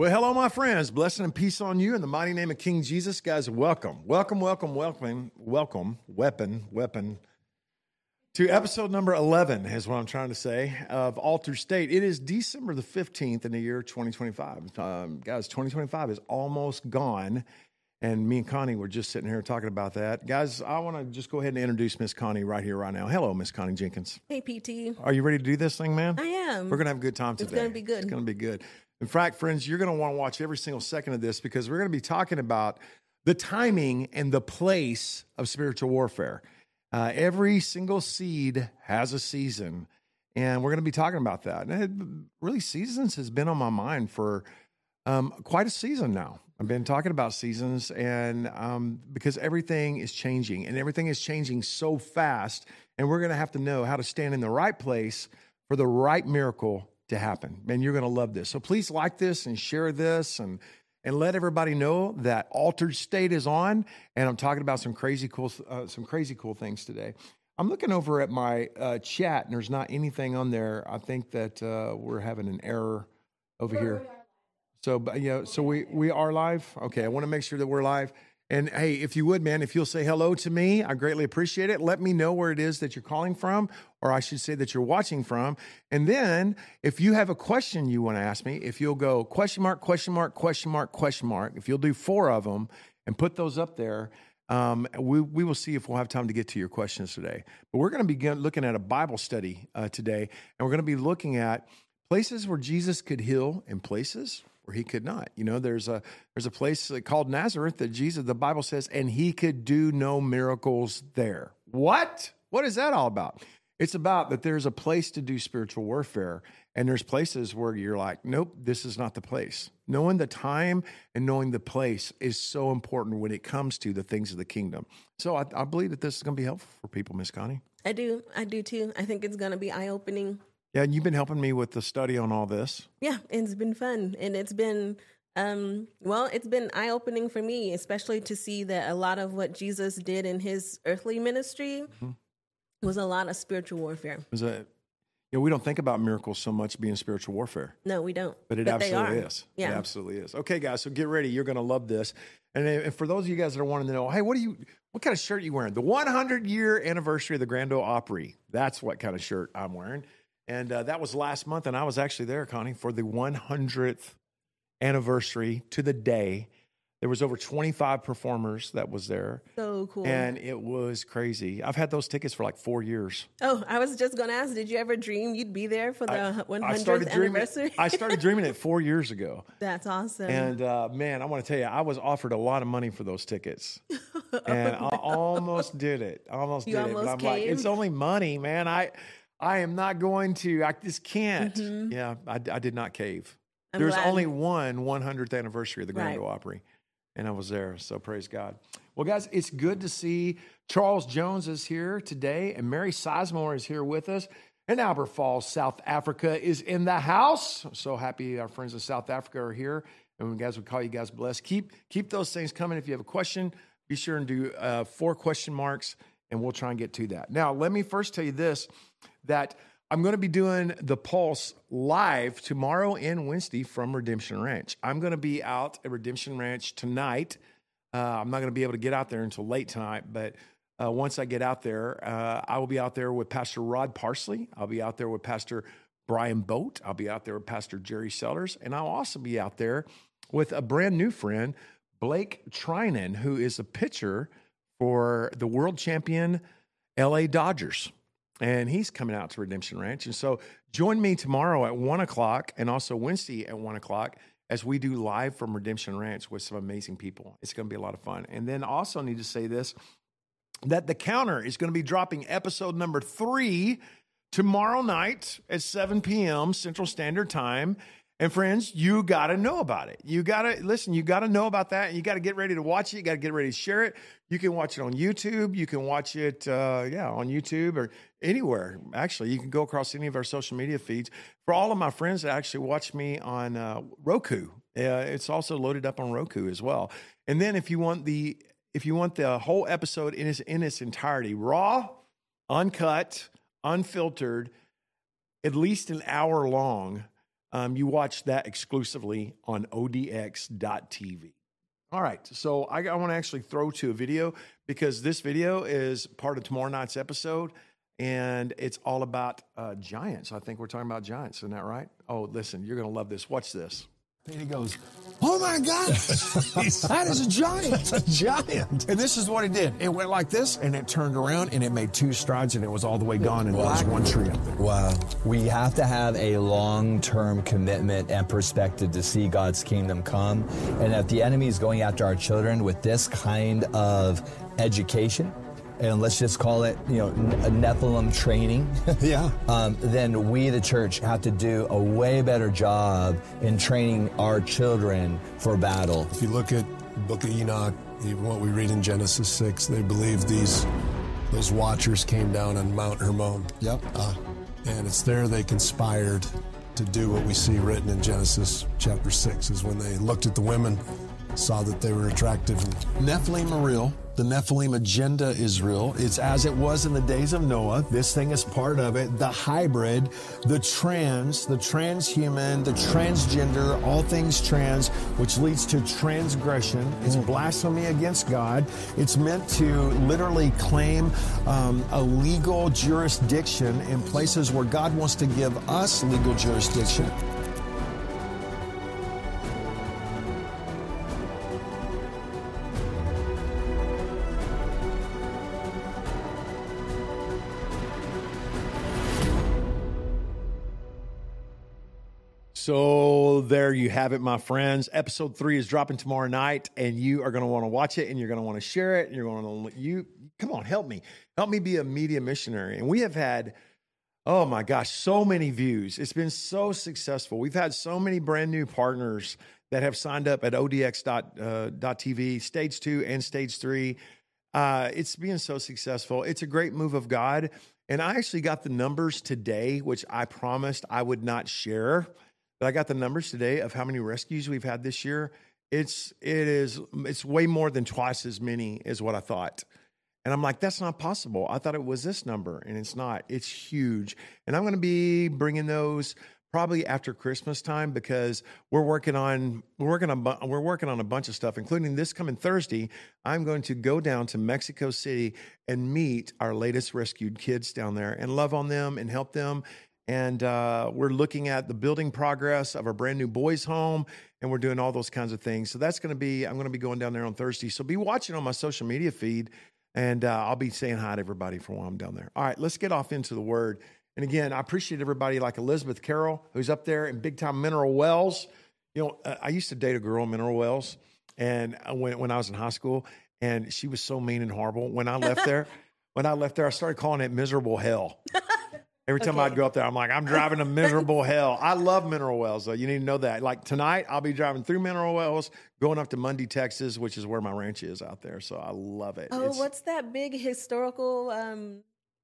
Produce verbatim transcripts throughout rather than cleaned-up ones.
Well, hello, my friends. Blessing and peace on you in the mighty name of King Jesus. Guys, welcome. Welcome, welcome, welcome, welcome, weapon, weapon, to episode number eleven is what I'm trying to say of Altered State. It is December the fifteenth in the year twenty twenty-five. Um, guys, twenty twenty-five is almost gone, and me and Connie were just sitting here talking about that. Guys, I want to just go ahead and introduce Miss Connie right here, right now. Hello, Miss Connie Jenkins. Hey, P T. Are you ready to do this thing, man? I am. We're going to have a good time today. It's going to be good. It's going to be good. In fact, friends, you're going to want to watch every single second of this because we're going to be talking about the timing and the place of spiritual warfare. Uh, every single seed has a season, and we're going to be talking about that. And it, really, seasons has been on my mind for um, quite a season now. I've been talking about seasons, and um, because everything is changing, and everything is changing so fast, and we're going to have to know how to stand in the right place for the right miracle to happen. And you're going to love this. So please like this and share this and and let everybody know that Altered State is on. And I'm talking about some crazy cool uh, some crazy cool things today. I'm looking over at my uh, chat and there's not anything on there. I think that uh, we're having an error over here. So but, yeah, so we we are live. Okay, I want to make sure that we're live. And hey, if you would, man, if you'll say hello to me, I greatly appreciate it. Let me know where it is that you're calling from, or I should say that you're watching from. And then if you have a question you want to ask me, if you'll go question mark, question mark, question mark, question mark, if you'll do four of them and put those up there, um, we, we will see if we'll have time to get to your questions today. But we're going to begin looking at a Bible study uh, today, and we're going to be looking at places where Jesus could heal and places where he could not. You know, there's a there's a place called Nazareth that Jesus, the Bible says, and he could do no miracles there. What? What is that all about? It's about that there's a place to do spiritual warfare, and there's places where you're like, nope, this is not the place. Knowing the time and knowing the place is so important when it comes to the things of the kingdom. So I, I believe that this is going to be helpful for people, Miss Connie. I do. I do too. I think it's going to be eye-opening. Yeah, and you've been helping me with the study on all this. Yeah, it's been fun. And it's been, um, well, it's been eye-opening for me, especially to see that a lot of what Jesus did in his earthly ministry mm-hmm. was a lot of spiritual warfare. Was a, you know, we don't think about miracles so much being spiritual warfare. No, we don't. But it but absolutely is. Yeah. It absolutely is. Okay, guys, so get ready. You're going to love this. And, and for those of you guys that are wanting to know, hey, what do you, what kind of shirt are you wearing? The one hundred year anniversary of the Grand Ole Opry. That's what kind of shirt I'm wearing. And uh, that was last month, and I was actually there, Connie, for the one hundredth anniversary to the day. There was over twenty-five performers that was there. So cool. And it was crazy. I've had those tickets for like four years. Oh, I was just going to ask, did you ever dream you'd be there for the I, one hundredth I started anniversary? Dreaming, I started dreaming it four years ago. That's awesome. And uh, man, I want to tell you, I was offered a lot of money for those tickets. oh, and no. I almost did it. I almost you did almost it. But I'm came? like, it's only money, man. I... I am not going to, I just can't. Mm-hmm. Yeah, I, I did not cave. I'm There's glad. only one one hundredth anniversary of the Grand Ole Right. Opry, and I was there, so praise God. Well, guys, it's good to see Charles Jones is here today, and Mary Sizemore is here with us, and Albert Falls, South Africa is in the house. I'm so happy our friends in South Africa are here, and guys, we call you guys blessed. Keep, keep those things coming. If you have a question, be sure and do uh, four question marks, and we'll try and get to that. Now, let me first tell you this, that I'm going to be doing the Pulse live tomorrow and Wednesday from Redemption Ranch. I'm going to be out at Redemption Ranch tonight. Uh, I'm not going to be able to get out there until late tonight, but uh, once I get out there, uh, I will be out there with Pastor Rod Parsley. I'll be out there with Pastor Brian Boat. I'll be out there with Pastor Jerry Sellers, and I'll also be out there with a brand new friend, Blake Trinan, who is a pitcher for the world champion L A Dodgers. And he's coming out to Redemption Ranch. And so join me tomorrow at one o'clock and also Wednesday at one o'clock as we do live from Redemption Ranch with some amazing people. It's going to be a lot of fun. And then also need to say this, that The Counter is going to be dropping episode number three tomorrow night at seven p.m. Central Standard Time. And friends, you got to know about it. You got to, listen, you got to know about that. You got to get ready to watch it. You got to get ready to share it. You can watch it on YouTube. You can watch it, uh, yeah, on YouTube or anywhere. Actually, you can go across any of our social media feeds. For all of my friends that actually watch me on uh, Roku, uh, it's also loaded up on Roku as well. And then if you want the, if you want the whole episode in its, in its entirety, raw, uncut, unfiltered, at least an hour long, um, you watch that exclusively on O D X dot T V. All right, so I, I want to actually throw to a video because this video is part of tomorrow night's episode, and it's all about uh, giants. I think we're talking about giants, isn't that right? Oh, listen, you're going to love this. Watch this. And he goes, oh my God, that is a giant. It's a giant. And this is what it did. It went like this, and it turned around, and it made two strides, and it was all the way gone, and there was one tree up there. Wow. We have to have a long-term commitment and perspective to see God's kingdom come. And if the enemy is going after our children with this kind of education, and let's just call it, you know, a Nephilim training. Yeah. Um, then we, the church, have to do a way better job in training our children for battle. If you look at the book of Enoch, even what we read in Genesis six, they believe these those watchers came down on Mount Hermon. Yep. Uh, and it's there they conspired to do what we see written in Genesis chapter six, is when they looked at the women, saw that they were attractive. And Nephilim are real. The Nephilim agenda is real. It's as it was in the days of Noah. This thing is part of it. The hybrid, the trans, the transhuman, the transgender, all things trans, which leads to transgression. It's blasphemy against God. It's meant to literally claim um, a legal jurisdiction in places where God wants to give us legal jurisdiction. So there you have it, my friends. Episode three is dropping tomorrow night, and you are going to want to watch it, and you're going to want to share it, and you're going to you come on, help me, help me be a media missionary. And we have had, oh my gosh, so many views. It's been so successful. We've had so many brand new partners that have signed up at O D X dot T V, stage two and stage three. Uh, it's been so successful. It's a great move of God, and I actually got the numbers today, which I promised I would not share. But I got the numbers today of how many rescues we've had this year. It's it is it's way more than twice as many as what I thought. And I'm like, that's not possible. I thought it was this number, and it's not. It's huge. And I'm going to be bringing those probably after Christmas time because we're working on we're working on we're working on a bunch of stuff, including this coming Thursday. I'm going to go down to Mexico City and meet our latest rescued kids down there and love on them and help them. And uh, we're looking at the building progress of our brand new boys' home, and we're doing all those kinds of things. So that's going to be, I'm going to be going down there on Thursday. So be watching on my social media feed, and uh, I'll be saying hi to everybody for while I'm down there. All right, let's get off into the Word. And again, I appreciate everybody like Elizabeth Carroll, who's up there in big time Mineral Wells. You know, uh, I used to date a girl in Mineral Wells, and when when I was in high school, and she was so mean and horrible. When I left there, when I left there, I started calling it miserable hell. Every time okay. I'd go up there, I'm like, I'm driving to miserable hell. I love Mineral Wells, though. You need to know that. Like tonight, I'll be driving through Mineral Wells, going up to Mundy, Texas, which is where my ranch is out there. So I love it. Oh, it's, what's that big historical um,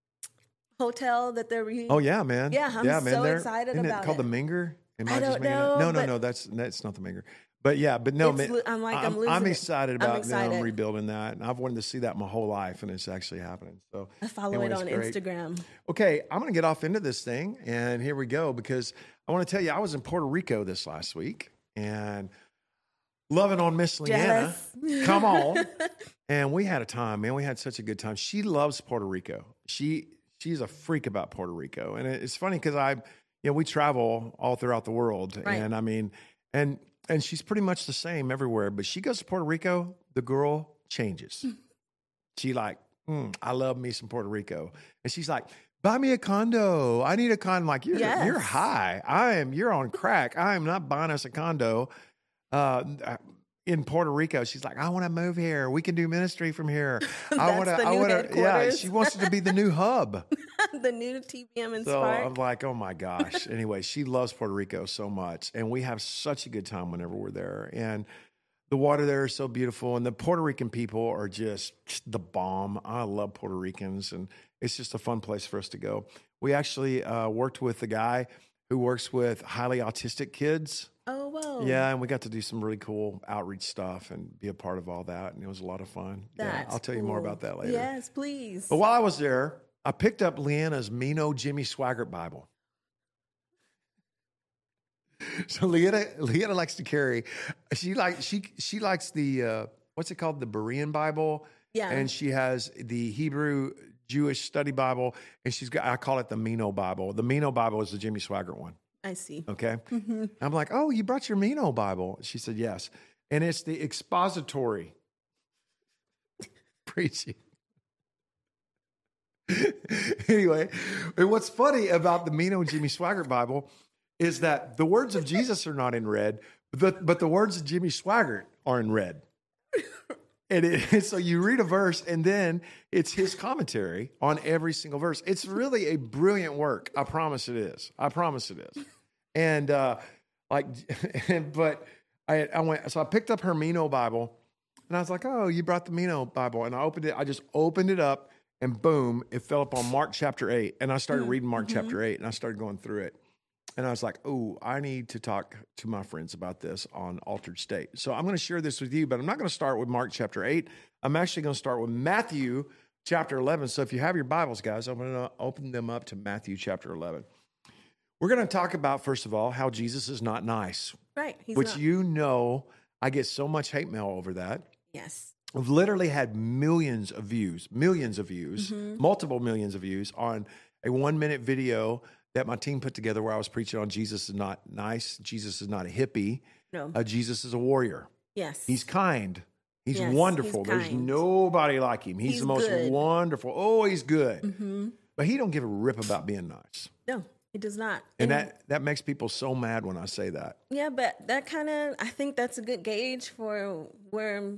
hotel that they're re- Oh, yeah, man. Yeah, I'm yeah, man. so they're, excited isn't about it. called it. the Minger? Am I, I don't just know. No, no, no. That's that's not the Minger. But yeah, but no, man, lo- I'm like, I'm, I'm, losing I'm it. excited about I'm excited. them rebuilding that. And I've wanted to see that my whole life, and it's actually happening. So I follow anyway, it on great. Instagram. Okay, I'm going to get off into this thing, and here we go, because I want to tell you, I was in Puerto Rico this last week, and loving on Miss Leanna. Jealous. Come on. And we had a time, man. We had such a good time. She loves Puerto Rico. She She's a freak about Puerto Rico. And it's funny because I, you know, we travel all throughout the world. Right. And I mean, and and she's pretty much the same everywhere. But she goes to Puerto Rico, the girl changes. She like, mm, I love me some Puerto Rico. And she's like, buy me a condo. I need a condo. I'm like, you're, Yes. you're high. I am, you're on crack. I am not buying us a condo. Uh, in Puerto Rico, she's like, I want to move here. We can do ministry from here. I That's want to. the I new want to. Yeah, headquarters. she wants it to be the new hub. The new T B M and So Spark. I'm like, oh my gosh. Anyway, she loves Puerto Rico so much, and we have such a good time whenever we're there. And the water there is so beautiful, and the Puerto Rican people are just the bomb. I love Puerto Ricans, and it's just a fun place for us to go. We actually uh, worked with the guy who works with highly autistic kids. Oh, whoa. Yeah, and we got to do some really cool outreach stuff and be a part of all that, and it was a lot of fun. That's yeah, I'll tell you more cool. about that later. Yes, please. But while I was there, I picked up Leanna's Mino Jimmy Swaggart Bible. So Leetta, Leetta likes to carry. She like she she likes the uh, what's it called, the Berean Bible. Yeah. And she has the Hebrew Jewish Study Bible, and she's got, I call it the Mino Bible. The Mino Bible is the Jimmy Swaggart one. I see. Okay. Mm-hmm. I'm like, oh, you brought your Mino Bible? She said, yes. And it's the expository preaching. Anyway, and what's funny about the Mino Jimmy Swaggart Bible is that the words of Jesus are not in red, but the, but the words of Jimmy Swaggart are in red. And it, so you read a verse, and then it's his commentary on every single verse. It's really a brilliant work. I promise it is. I promise it is. And uh, like, but I, I went. So I picked up her Mino Bible, and I was like, "Oh, you brought the Mino Bible?" And I opened it. I just opened it up, and boom, it fell up on Mark chapter eight. And I started reading Mark mm-hmm. chapter eight, and I started going through it. And I was like, oh, I need to talk to my friends about this on Altered State. So I'm going to share this with you, but I'm not going to start with Mark chapter eight. I'm actually going to start with Matthew chapter eleven. So if you have your Bibles, guys, I'm going to open them up to Matthew chapter eleven. We're going to talk about, first of all, how Jesus is not nice. Right. He's which not. You know, I get so much hate mail over that. Yes. I've literally had millions of views, millions of views, mm-hmm. multiple millions of views on a one-minute video that my team put together where I was preaching on Jesus is not nice. Jesus is not a hippie. No. Uh, Jesus is a warrior. Yes. He's kind. He's yes, wonderful. He's There's kind. nobody like him. He's, He's the most good. wonderful. Oh, he's good. Mm-hmm. But he don't give a rip about being nice. No, he does not. And, and that, that makes people so mad when I say that. Yeah, but that kind of, I think that's a good gauge for where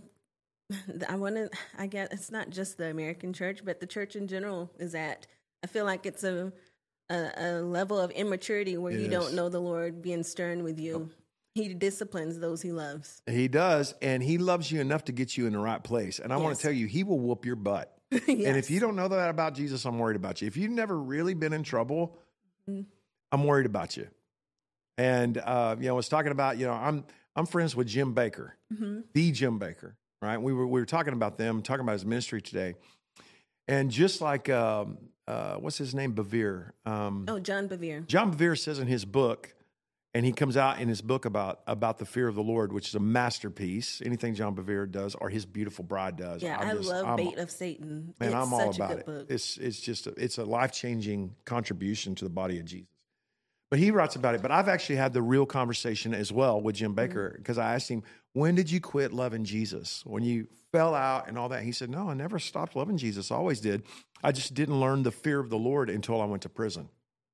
I want to, I guess it's not just the American church, but the church in general is at. I feel like it's a, A, a level of immaturity where Yes. you don't know the Lord being stern with you. He disciplines those he loves. He does, and he loves you enough to get you in the right place. And I want Yes. to tell you, he will whoop your butt. Yes. And if you don't know that about Jesus, I'm worried about you. If you've never really been in trouble, mm-hmm. I'm worried about you. And uh, you know, I was talking about, you know, I'm I'm friends with Jim Baker, mm-hmm. the Jim Baker, right? We were we were talking about them, talking about his ministry today, and just like. Um, Uh, what's his name? Bevere. Um, oh, John Bevere. John Bevere says in his book, and he comes out in his book about about the fear of the Lord, which is a masterpiece. Anything John Bevere does, or his beautiful bride does. Yeah, I'm I just, love I'm, Bait of Satan. Man, it's I'm all such about a good it. Book. It's it's just a, it's a life changing contribution to the body of Jesus. But he writes about it. But I've actually had the real conversation as well with Jim Baker because mm-hmm. I asked him, when did you quit loving Jesus? When you fell out and all that? He said, no, I never stopped loving Jesus. I always did. I just didn't learn the fear of the Lord until I went to prison.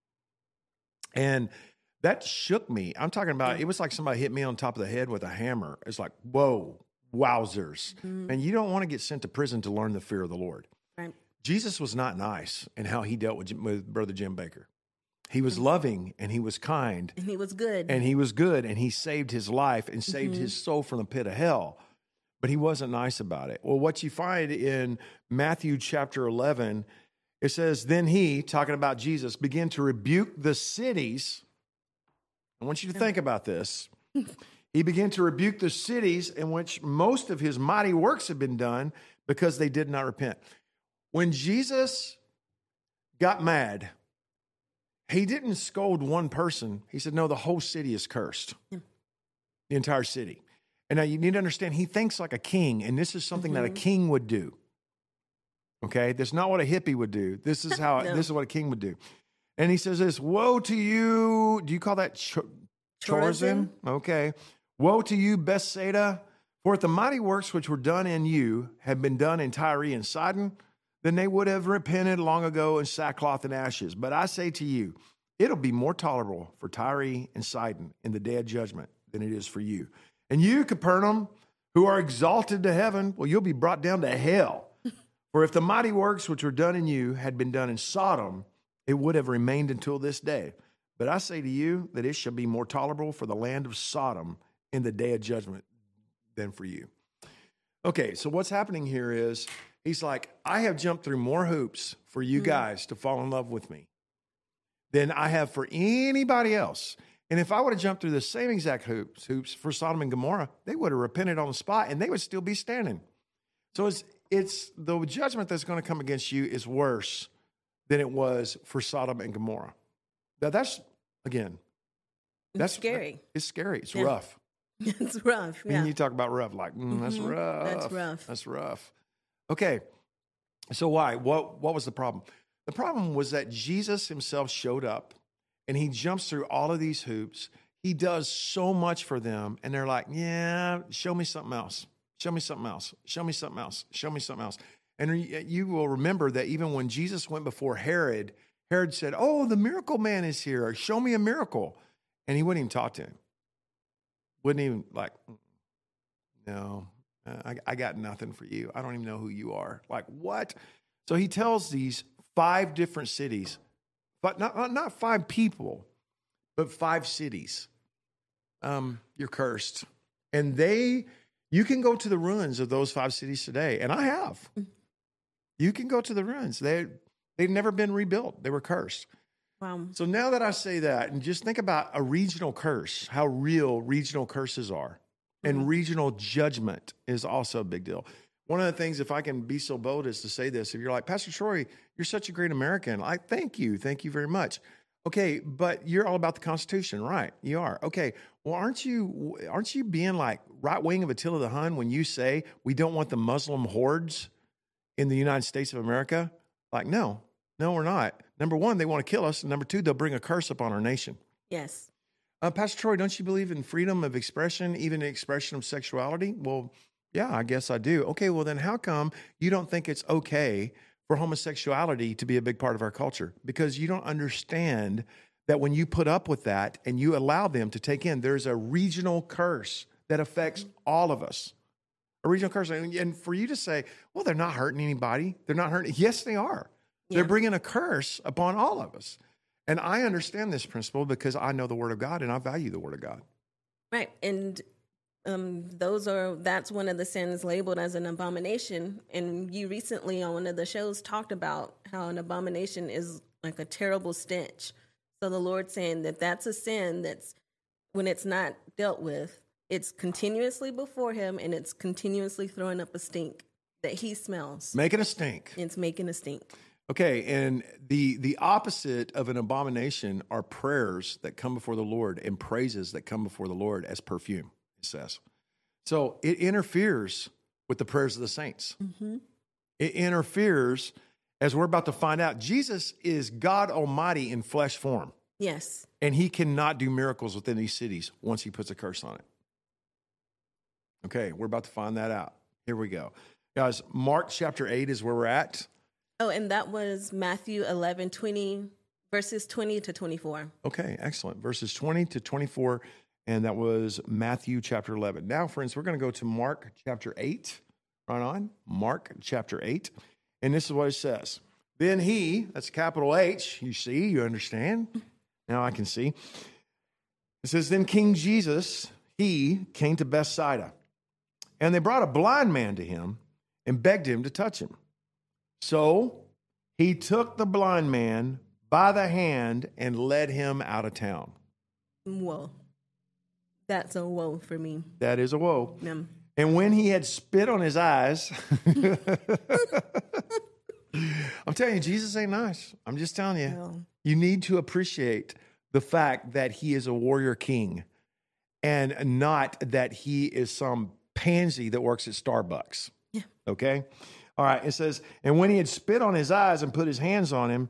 And that shook me. I'm talking about, it was like somebody hit me on top of the head with a hammer. It's like, whoa, wowzers. Mm-hmm. And you don't want to get sent to prison to learn the fear of the Lord. Right. Jesus was not nice in how he dealt with, with Brother Jim Baker. He was loving and he was kind. And he was good. And he was good and he saved his life and saved mm-hmm. his soul from the pit of hell. But he wasn't nice about it. Well, what you find in Matthew chapter eleven, it says, then he, talking about Jesus, began to rebuke the cities. I want you to think about this. He began to rebuke the cities in which most of his mighty works had been done because they did not repent. When Jesus got mad, he didn't scold one person. He said, no, the whole city is cursed. Yeah. The entire city. And now you need to understand, he thinks like a king, and this is something mm-hmm. that a king would do. Okay? That's not what a hippie would do. This is how, no. this is what a king would do. And he says this, woe to you. Do you call that Ch- Chorazin? Okay. Woe to you, Bethsaida, for if the mighty works which were done in you had been done in Tyre and Sidon, then they would have repented long ago in sackcloth and ashes. But I say to you, it'll be more tolerable for Tyre and Sidon in the day of judgment than it is for you. And you, Capernaum, who are exalted to heaven, well, you'll be brought down to hell. For if the mighty works which were done in you had been done in Sodom, it would have remained until this day. But I say to you that it shall be more tolerable for the land of Sodom in the day of judgment than for you. Okay, so what's happening here is he's like, I have jumped through more hoops for you guys to fall in love with me than I have for anybody else. And if I would have jumped through the same exact hoops, hoops for Sodom and Gomorrah, they would have repented on the spot and they would still be standing. So it's, it's the judgment that's going to come against you is worse than it was for Sodom and Gomorrah. Now that's, again, That's scary. It's scary. It's Yeah. rough. It's rough. Yeah. And you talk about rough, like, mm, that's Mhm. rough. That's rough. That's rough. Okay. So why? What, what was the problem? The problem was that Jesus himself showed up and he jumps through all of these hoops. He does so much for them. And they're like, yeah, show me something else. Show me something else. Show me something else. Show me something else. And you will remember that even when Jesus went before Herod, Herod said, oh, the miracle man is here. Show me a miracle. And he wouldn't even talk to him. Wouldn't even like, no, I, I got nothing for you. I don't even know who you are. Like, what? So he tells these five different cities, but not, not five people, but five cities. Um, you're cursed. And they, you can go to the ruins of those five cities today. And I have. You can go to the ruins. They, they've never been rebuilt. They were cursed. Wow. So now that I say that, and just think about a regional curse, how real regional curses are. And Mm-hmm. regional judgment is also a big deal. One of the things, if I can be so bold as to say this, if you're like, Pastor Troy, you're such a great American. I thank you. Thank you very much. Okay, but you're all about the Constitution, right? You are. Okay, well, aren't you aren't you being like right wing of Attila the Hun when you say we don't want the Muslim hordes in the United States of America? Like, no, no, we're not. Number one, they want to kill us. And number two, they'll bring a curse upon our nation. Yes. Uh, Pastor Troy, don't you believe in freedom of expression, even the expression of sexuality? Well, yeah, I guess I do. Okay, well, then how come you don't think it's okay for homosexuality to be a big part of our culture? Because you don't understand that when you put up with that and you allow them to take in, there's a regional curse that affects all of us. A regional curse. And for you to say, well, they're not hurting anybody. They're not hurting. Yes, they are. Yeah. They're bringing a curse upon all of us. And I understand this principle because I know the Word of God and I value the Word of God. Right. And um, those are, that's one of the sins labeled as an abomination. And you recently on one of the shows talked about how an abomination is like a terrible stench. So the Lord's saying that that's a sin that's, when it's not dealt with, it's continuously before him and it's continuously throwing up a stink that he smells. Making a stink. It's making a stink. Okay, and the the opposite of an abomination are prayers that come before the Lord and praises that come before the Lord as perfume, it says. So it interferes with the prayers of the saints. Mm-hmm. It interferes, as we're about to find out. Jesus is God Almighty in flesh form. Yes. And he cannot do miracles within these cities once he puts a curse on it. Okay, we're about to find that out. Here we go. Guys, Mark chapter eight is where we're at. Oh, and that was Matthew eleven, twenty, verses twenty to twenty-four. Okay, excellent. Verses twenty to twenty-four, and that was Matthew chapter eleven. Now, friends, we're going to go to Mark chapter eight. Right on. Mark chapter eight. And this is what it says. Then he, that's capital H, you see, you understand? Now I can see. It says, then King Jesus, he came to Bethsaida, and they brought a blind man to him and begged him to touch him. So he took the blind man by the hand and led him out of town. Whoa. That's a woe for me. That is a woe. Yeah. And when he had spit on his eyes, I'm telling you, Jesus ain't nice. I'm just telling you. No. You need to appreciate the fact that he is a warrior king and not that he is some pansy that works at Starbucks. Yeah. Okay? All right, it says, and when he had spit on his eyes and put his hands on him,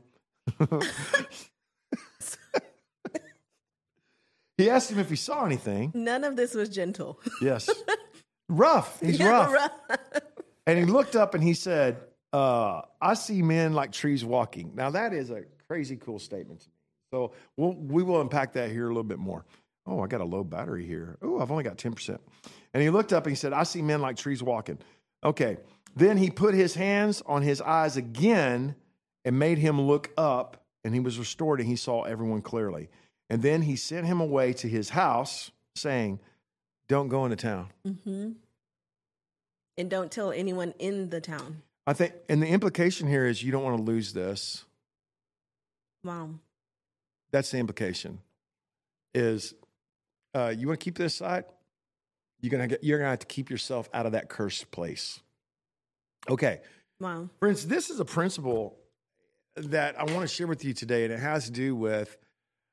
he asked him if he saw anything. None of this was gentle. Yes. Rough. He's Yeah, rough. rough. And he looked up and he said, uh, I see men like trees walking. Now, that is a crazy cool statement to me. So we'll, we will unpack that here a little bit more. Oh, I got a low battery here. Oh, I've only got ten percent. And he looked up and he said, I see men like trees walking. Okay. Then he put his hands on his eyes again and made him look up, and he was restored, and he saw everyone clearly. And then he sent him away to his house, saying, don't go into town. Mm-hmm. And don't tell anyone in the town. I think, and the implication here is you don't want to lose this. Wow. That's the implication. Is uh, you want to keep this side? You're gonna get, you're gonna have to keep yourself out of that cursed place. Okay. Wow. Friends, this is a principle that I want to share with you today, and it has to do with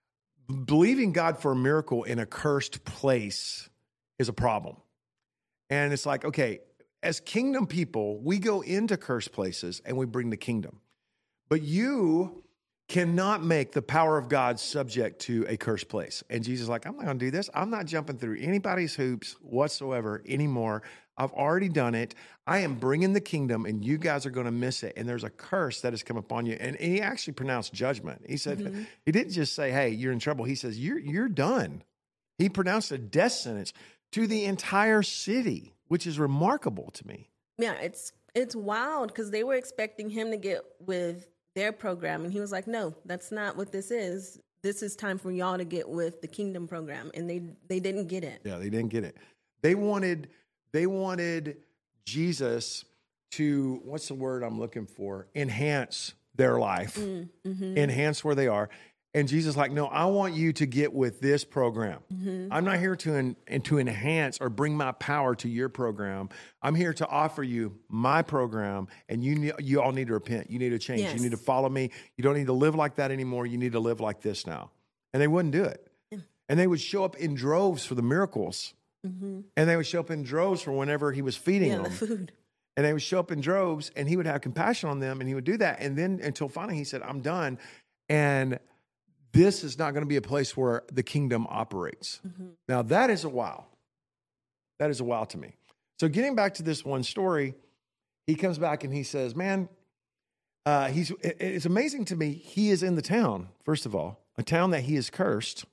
believing God for a miracle in a cursed place is a problem. And it's like, okay, as kingdom people, we go into cursed places and we bring the kingdom. But you cannot make the power of God subject to a cursed place. And Jesus is like, I'm not going to do this. I'm not jumping through anybody's hoops whatsoever anymore. I've already done it. I am bringing the kingdom, and you guys are going to miss it. And there's a curse that has come upon you. And he actually pronounced judgment. He said, mm-hmm. he didn't just say, hey, you're in trouble. He says, you're, you're done. He pronounced a death sentence to the entire city, which is remarkable to me. Yeah, it's it's wild because they were expecting him to get with their program, and he was like, no, that's not what this is. This is time for y'all to get with the kingdom program. And they they didn't get it. Yeah, they didn't get it. They wanted they wanted Jesus to, what's the word I'm looking for? Enhance their life, mm-hmm. enhance where they are. And Jesus is like, no, I want you to get with this program. Mm-hmm. I'm not here to en- and to enhance or bring my power to your program. I'm here to offer you my program, and you ne- you all need to repent. You need to change. Yes. You need to follow me. You don't need to live like that anymore. You need to live like this now. And they wouldn't do it. Yeah. And they would show up in droves for the miracles. Mm-hmm. And they would show up in droves for whenever he was feeding yeah, them. The food. And they would show up in droves, and he would have compassion on them, and he would do that. And then until finally he said, I'm done. And this is not going to be a place where the kingdom operates. Mm-hmm. Now, that is a wow. That is a wow to me. So getting back to this one story, he comes back and he says, man, uh, he's. It, it's amazing to me. He is in the town, first of all, a town that he has cursed.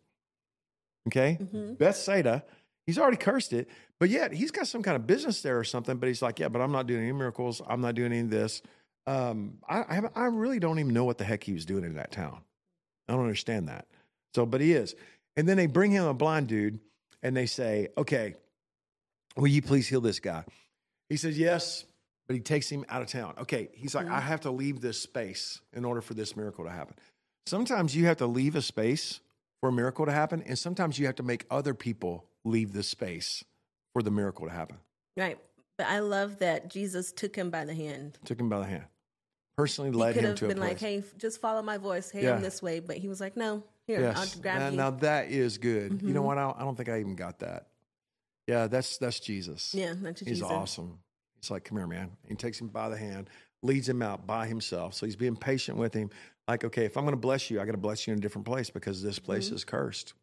Okay? Mm-hmm. Bethsaida. He's already cursed it, but yet he's got some kind of business there or something, but he's like, yeah, but I'm not doing any miracles. I'm not doing any of this. Um, I, I, I really don't even know what the heck he was doing in that town. I don't understand that. So, but he is. And then they bring him a blind dude and they say, okay, will you please heal this guy? He says, yes, but he takes him out of town. Okay. He's like, mm-hmm. I have to leave this space in order for this miracle to happen. Sometimes you have to leave a space for a miracle to happen. And sometimes you have to make other people leave the space for the miracle to happen. Right. But I love that Jesus took him by the hand. Took him by the hand. Personally led him to a place. He could have been like, hey, just follow my voice. Hey, yeah. I'm this way. But he was like, no, here, yes. I'll grab now, you. Now that is good. Mm-hmm. You know what? I don't, I don't think I even got that. Yeah, that's that's Jesus. Yeah, that's He's Jesus. awesome. He's like, come here, man. He takes him by the hand, leads him out by himself. So he's being patient with him. Like, okay, if I'm going to bless you, I got to bless you in a different place because this place mm-hmm. is cursed.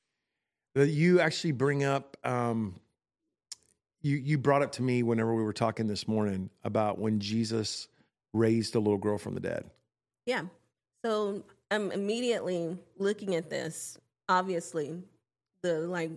But you actually bring up, um, you you brought up to me whenever we were talking this morning about when Jesus raised a little girl from the dead. Yeah. So I'm immediately looking at this. Obviously, the like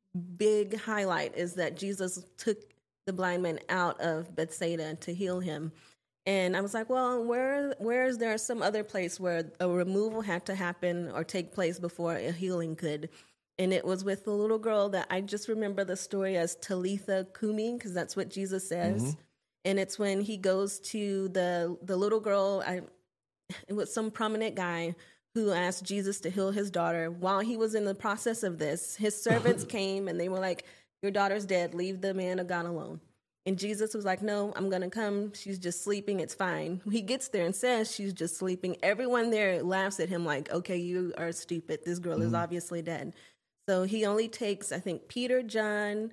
big highlight is that Jesus took the blind man out of Bethsaida to heal him. And I was like, well, where where is there some other place where a removal had to happen or take place before a healing could? And it was with the little girl that I just remember the story as Talitha Kumi, because that's what Jesus says. Mm-hmm. And it's when he goes to the the little girl, I, it was some prominent guy who asked Jesus to heal his daughter. While he was in the process of this, his servants came and they were like, your daughter's dead. Leave the man of God alone. And Jesus was like, no, I'm going to come. She's just sleeping. It's fine. He gets there and says she's just sleeping. Everyone there laughs at him like, okay, you are stupid. This girl mm-hmm. is obviously dead. So he only takes, I think, Peter, John,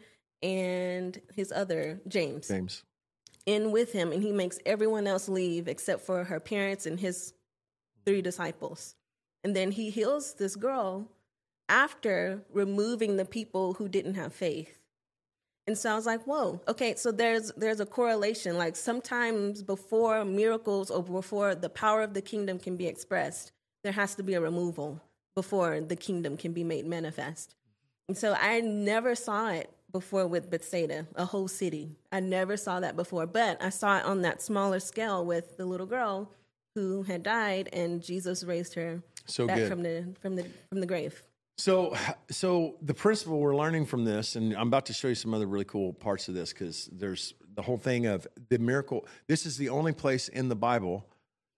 and his other, James. James. in with him, and he makes everyone else leave except for her parents and his three disciples. And then he heals this girl after removing the people who didn't have faith. And so I was like, whoa, okay, so there's there's a correlation. Like sometimes before miracles or before the power of the kingdom can be expressed, there has to be a removal before the kingdom can be made manifest. And so I never saw it before with Bethsaida, a whole city. I never saw that before, but I saw it on that smaller scale with the little girl who had died, and Jesus raised her so back good. from the from the from the grave. So, so the principle we're learning from this, and I'm about to show you some other really cool parts of this, because there's the whole thing of the miracle. This is the only place in the Bible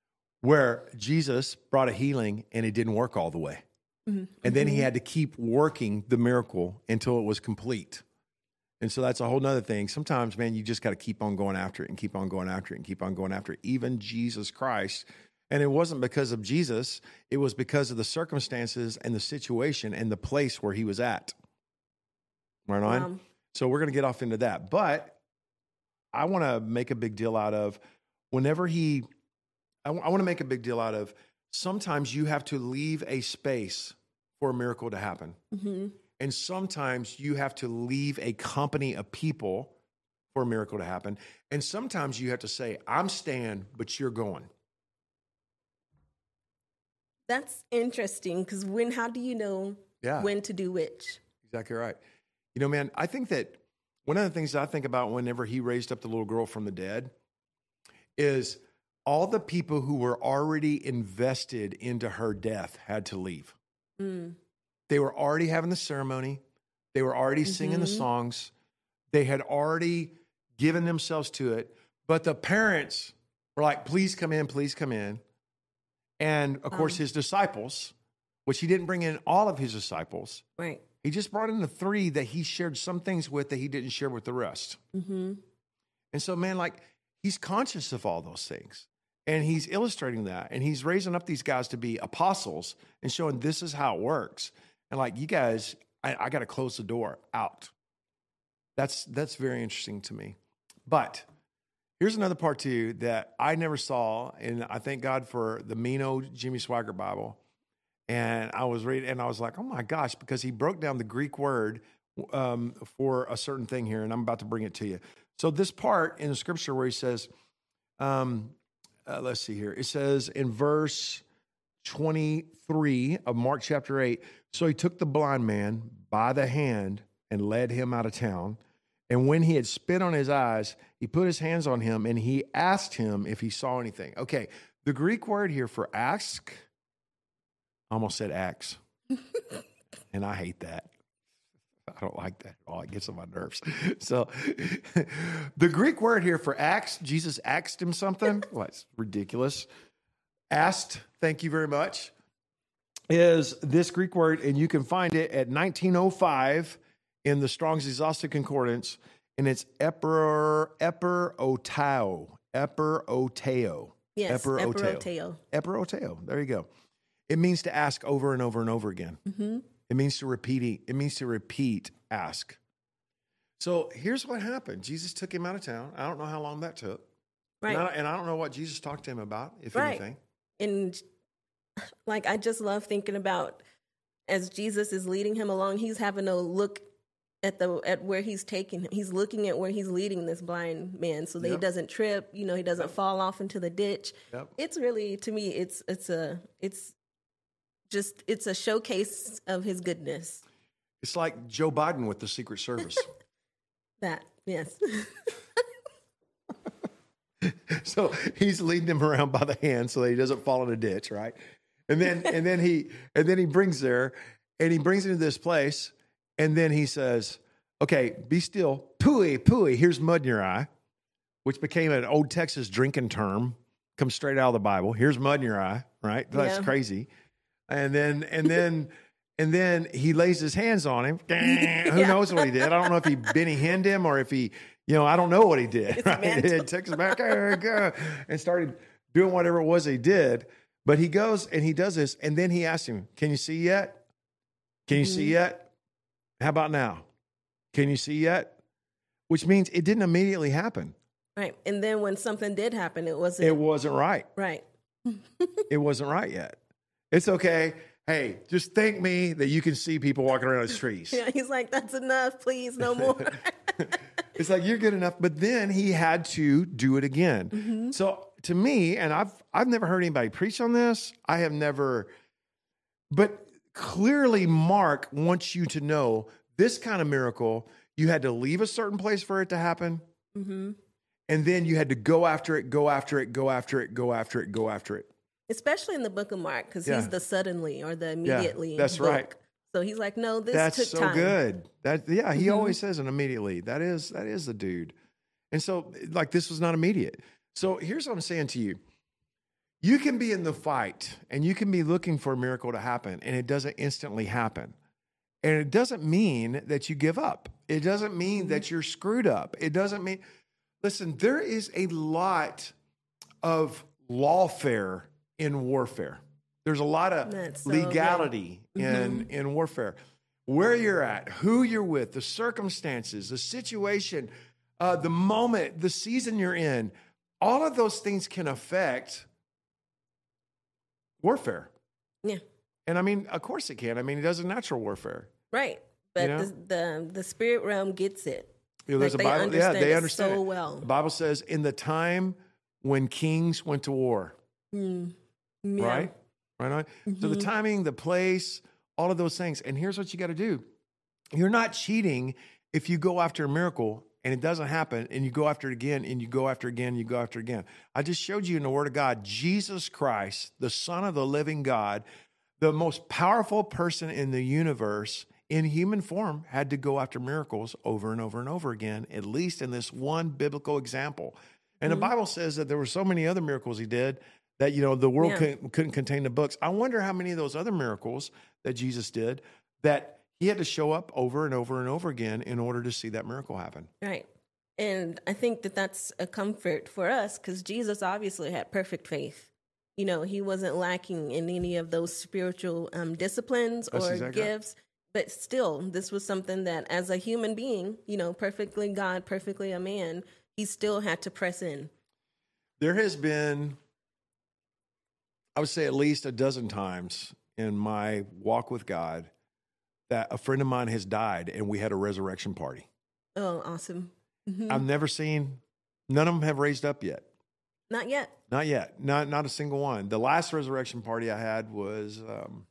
where Jesus brought a healing and it didn't work all the way. Mm-hmm. And then he had to keep working the miracle until it was complete. And so that's a whole nother thing. Sometimes, man, you just got to keep on going after it and keep on going after it and keep on going after it. Even Jesus Christ And it wasn't because of Jesus. It was because of the circumstances and the situation and the place where he was at. Right on? Um, So we're going to get off into that. But I want to make a big deal out of whenever he, I, w- I want to make a big deal out of sometimes you have to leave a space for a miracle to happen. mm-hmm. And sometimes you have to leave a company of people for a miracle to happen. And sometimes you have to say, I'm staying, but you're going. That's interesting because when, how do you know Yeah. when to do which? Exactly right. You know, man, I think that one of the things I think about whenever he raised up the little girl from the dead is all the people who were already invested into her death had to leave. Mm. They were already having the ceremony. They were already singing the Mhm. songs. They had already given themselves to it. But the parents were like, please come in, please come in. And of course, Um. his disciples, which he didn't bring in all of his disciples, Right. he just brought in the three that he shared some things with that he didn't share with the rest. Mm-hmm. And so, man, like he's conscious of all those things and he's illustrating that and he's raising up these guys to be apostles and showing this is how it works. And like, you guys, I, I got to close the door out. That's, that's very interesting to me. But here's another part too that I never saw. And I thank God for the Mino Jimmy Swaggart Bible. And I was reading, and I was like, "Oh my gosh!" Because he broke down the Greek word um, for a certain thing here, and I'm about to bring it to you. So this part in the scripture where he says, um, uh, "Let's see here," it says in verse twenty-three of Mark chapter eight. So he took the blind man by the hand and led him out of town. And when he had spit on his eyes, he put his hands on him, and he asked him if he saw anything. Okay, the Greek word here for ask. I almost said axe, and I hate that. I don't like that at all. It gets on my nerves. So the Greek word here for axe, Jesus asked him something. Well, it's ridiculous. Asked, thank you very much, is this Greek word, and you can find it at nineteen oh five in the Strong's Exhaustive Concordance, and it's eper, eperoteo, eperoteo. Yes. Eperoteo. Eperoteo. Eperoteo. There you go. It means to ask over and over and over again. Mm-hmm. It means to repeat. It means to repeat, ask. So here's what happened. Jesus took him out of town. I don't know how long that took. Right. And I, and I don't know what Jesus talked to him about, if Right. anything. And like, I just love thinking about as Jesus is leading him along, he's having a look at the at where he's taking him. He's looking at where he's leading this blind man so that Yep. he doesn't trip, you know, he doesn't fall off into the ditch. Yep. It's really, to me, it's it's a it's just it's a showcase of his goodness. It's like Joe Biden with the Secret Service. That, yes. So he's leading him around by the hand so that he doesn't fall in a ditch, right? And then and then he and then he brings there and he brings him to this place, and then he says, "Okay, be still. Pooey, pooey, here's mud in your eye," which became an old Texas drinking term, comes straight out of the Bible. Here's mud in your eye, right? That's Yeah. crazy. And then and then and then he lays his hands on him. Who Yeah. knows what he did? I don't know if he Benny Hinned him or if he, you know, I don't know what he did. It's Right? mental. He took him back and started doing whatever it was he did. But he goes and he does this, and then he asks him, "Can you see yet? Can you see yet? How about now? Can you see yet?" Which means it didn't immediately happen. Right. And then when something did happen, it wasn't It wasn't right. right. It wasn't right yet. It's okay. Hey, just thank me that you can see people walking around the trees. Yeah, he's like, that's enough, please, no more. It's like, you're good enough. But then he had to do it again. Mm-hmm. So to me, and I've I've never heard anybody preach on this. I have never, but clearly Mark wants you to know this kind of miracle, you had to leave a certain place for it to happen. Mm-hmm. And then you had to go after it, go after it, go after it, go after it, go after it. Especially in the book of Mark, because Yeah. he's the suddenly or the immediately. that's book. right. So he's like, no, this That's took so time. good. That yeah, he Mhm. always says it immediately. That is that is the dude. And so like this was not immediate. So here's what I'm saying to you. You can be in the fight and you can be looking for a miracle to happen and it doesn't instantly happen. And it doesn't mean that you give up. It doesn't mean that you're screwed up. It doesn't mean listen, there is a lot of lawfare in warfare. There's a lot of That's so legality good. in, Mm-hmm. in warfare. Where you're at, who you're with, the circumstances, the situation, uh, the moment, the season you're in, all of those things can affect warfare. Yeah. And I mean, of course it can. I mean, it does a natural warfare. Right. But You know? the, the the spirit realm gets it. You know, there's Like, a they Bible. understand yeah, they it understand so it. well. The Bible says, in the time when kings went to war, Mm. Yeah. right? Right on. So the timing, the place, all of those things. And here's what you got to do. You're not cheating if you go after a miracle and it doesn't happen, and you go after it again, and you go after it again, and you go after it again. I just showed you in the Word of God, Jesus Christ, the Son of the living God, the most powerful person in the universe in human form, had to go after miracles over and over and over again, at least in this one biblical example. And Mm-hmm. the Bible says that there were so many other miracles he did that, you know, the world Yeah. couldn't, couldn't contain the books. I wonder how many of those other miracles that Jesus did that he had to show up over and over and over again in order to see that miracle happen. Right. And I think that that's a comfort for us because Jesus obviously had perfect faith. You know, he wasn't lacking in any of those spiritual um, disciplines That's or exactly right. gifts. But still, this was something that as a human being, you know, perfectly God, perfectly a man, he still had to press in. There has been, I would say, at least a dozen times in my walk with God that a friend of mine has died and we had a resurrection party. Oh, awesome. Mhm. I've never seen, none of them have raised up yet. Not yet. Not yet. Not not a single one. The last resurrection party I had was, um,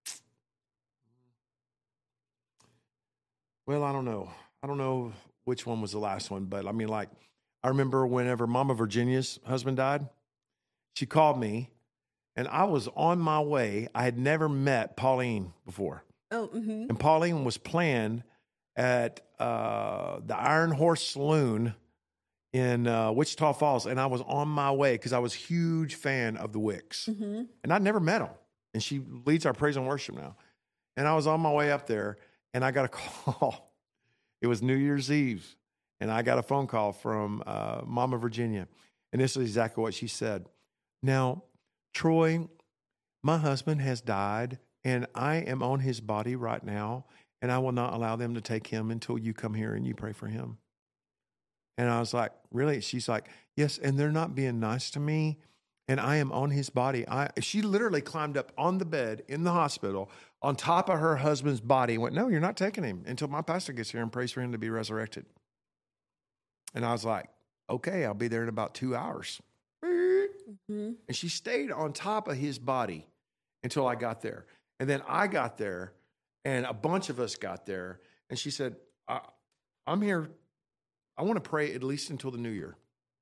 well, I don't know. I don't know which one was the last one, but I mean, like, I remember whenever Mama Virginia's husband died, she called me, and I was on my way. I had never met Pauline before. Oh, mm-hmm. And Pauline was playing at uh, the Iron Horse Saloon in uh, Wichita Falls, and I was on my way because I was a huge fan of the Wicks. Mm-hmm. And I'd never met them. And she leads our praise and worship now. And I was on my way up there, and I got a call. It was New Year's Eve, and I got a phone call from uh, Mama Virginia. And this is exactly what she said. Now, Troy, my husband has died, and I am on his body right now, and I will not allow them to take him until you come here and you pray for him. And I was like, really? She's like, yes, and they're not being nice to me, and I am on his body. I, she literally climbed up on the bed in the hospital on top of her husband's body and went, no, you're not taking him until my pastor gets here and prays for him to be resurrected. And I was like, okay, I'll be there in about two hours. Mm-hmm. And she stayed on top of his body until I got there. And then I got there, and a bunch of us got there. And she said, I, I'm here. I want to pray at least until the new year.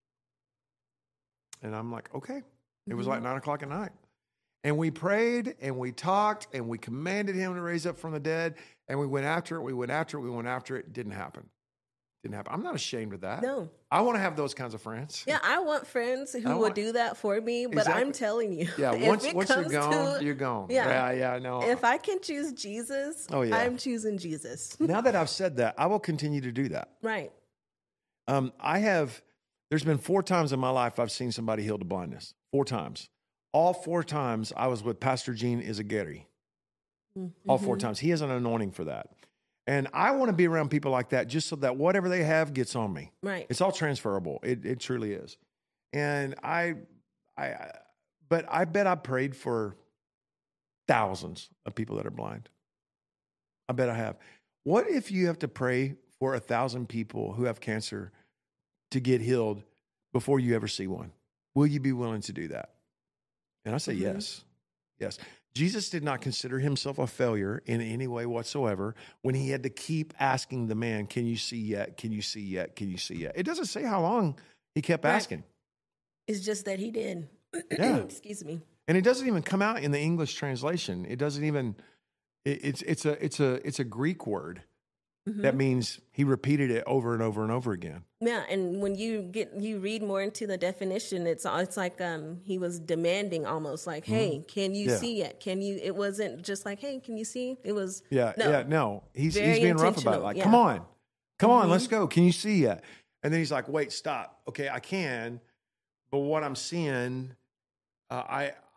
And I'm like, okay. It was like nine o'clock at night. And we prayed, and we talked, and we commanded him to raise up from the dead. And we went after it. We went after it. We went after it. It didn't happen. Didn't happen. I'm not ashamed of that. No. I want to have those kinds of friends. Yeah, I want friends who I will want- do that for me, but Exactly. I'm telling you. Yeah, if once it once you're comes gone, to- you're gone. Yeah. yeah, yeah. No. If I can choose Jesus, Oh, yeah. I'm choosing Jesus. Now that I've said that, I will continue to do that. Right. Um, I have. There's been four times in my life I've seen somebody healed of blindness. Four times. All four times I was with Pastor Gene Izagiri. All four times. He has an anointing for that. And I want to be around people like that just so that whatever they have gets on me. Right. It's all transferable. It it truly is. And I, I, but I bet I prayed for thousands of people that are blind. I bet I have. What if you have to pray for a thousand people who have cancer to get healed before you ever see one? Will you be willing to do that? And I say Mhm. yes. Yes. Jesus did not consider himself a failure in any way whatsoever when he had to keep asking the man, can you see yet? Can you see yet? Can you see yet? It doesn't say how long he kept Right. asking. It's just that he did. Yeah. Excuse me. And it doesn't even come out in the English translation. It doesn't even, it, it's, it's a, it's a, it's a Greek word Mhm. that means he repeated it over and over and over again. Yeah, and when you get you read more into the definition, it's it's like um he was demanding almost like, hey, can you Yeah. see it? Can you? It wasn't just like, hey, can you see? It was Yeah. no. Yeah. No, he's, Very he's being rough about it. intentional, Like, yeah. come on, come on, Mhm. let's go. Can you see yet? And then he's like, wait, stop. Okay, I can, but what I'm seeing, uh, I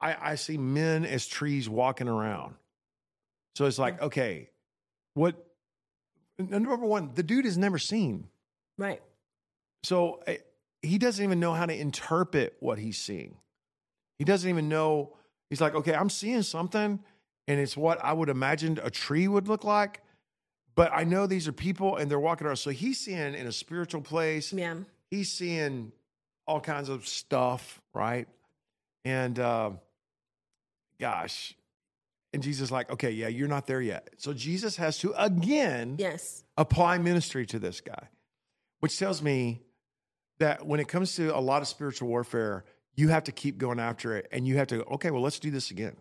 I, I see men as trees walking around. So it's like, okay, what? Number one, the dude is never seen. Right. So uh, he doesn't even know how to interpret what he's seeing. He doesn't even know. He's like, okay, I'm seeing something, and it's what I would imagine a tree would look like. But I know these are people, and they're walking around. So he's seeing in a spiritual place. Yeah. He's seeing all kinds of stuff, right? And uh, gosh, and Jesus is like, okay, yeah, you're not there yet. So Jesus has to again Yes. apply ministry to this guy, which tells me that when it comes to a lot of spiritual warfare, you have to keep going after it, and you have to, okay, well, let's do this again.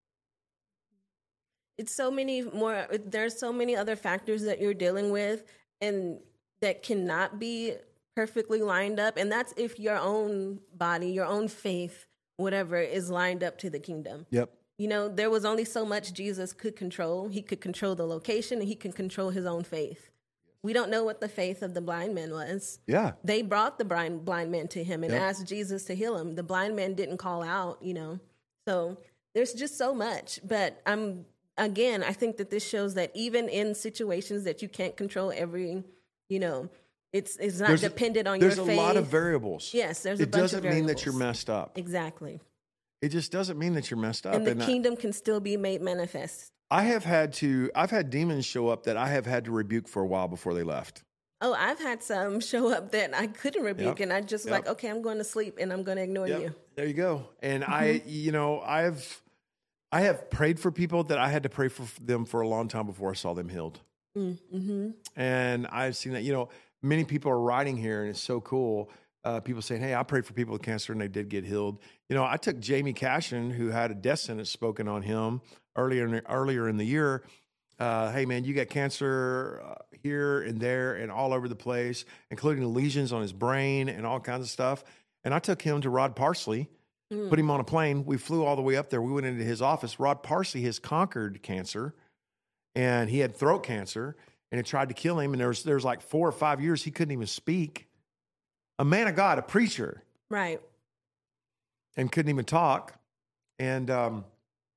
It's so many more, there's so many other factors that you're dealing with and that cannot be perfectly lined up. And that's if your own body, your own faith, whatever, is lined up to the kingdom. Yep. You know, there was only so much Jesus could control. He could control the location, and he could control his own faith. We don't know what the faith of the blind man was. Yeah. They brought the blind, blind man to him and Yep. asked Jesus to heal him. The blind man didn't call out, you know. So there's just so much. But I'm, again, I think that this shows that even in situations that you can't control every, you know, it's it's not There's a- dependent on your faith. There's a lot of variables. Yes, there's a It bunch of doesn't mean that variables. you're messed up. Exactly. It just doesn't mean that you're messed up. And the And I- kingdom can still be made manifest. I have had to, I've had demons show up that I have had to rebuke for a while before they left. Oh, I've had some show up that I couldn't rebuke, Yep. and I just Yep. like, okay, I'm going to sleep, and I'm going to ignore Yep. you. There you go. And I, you know, I've, I have prayed for people that I had to pray for them for a long time before I saw them healed. Mm-hmm. And I've seen that, you know, many people are writing here, and it's so cool. Uh, people saying, hey, I prayed for people with cancer and they did get healed. You know, I took Jamie Cashin, who had a death sentence spoken on him earlier in the, earlier in the year. Uh, hey, man, you got cancer uh, here and there and all over the place, including lesions on his brain and all kinds of stuff. And I took him to Rod Parsley, Mm. put him on a plane. We flew all the way up there. We went into his office. Rod Parsley has conquered cancer, and he had throat cancer, and it tried to kill him. And there was, there was like four or five years he couldn't even speak. A man of God, a preacher, Right. and couldn't even talk. And um,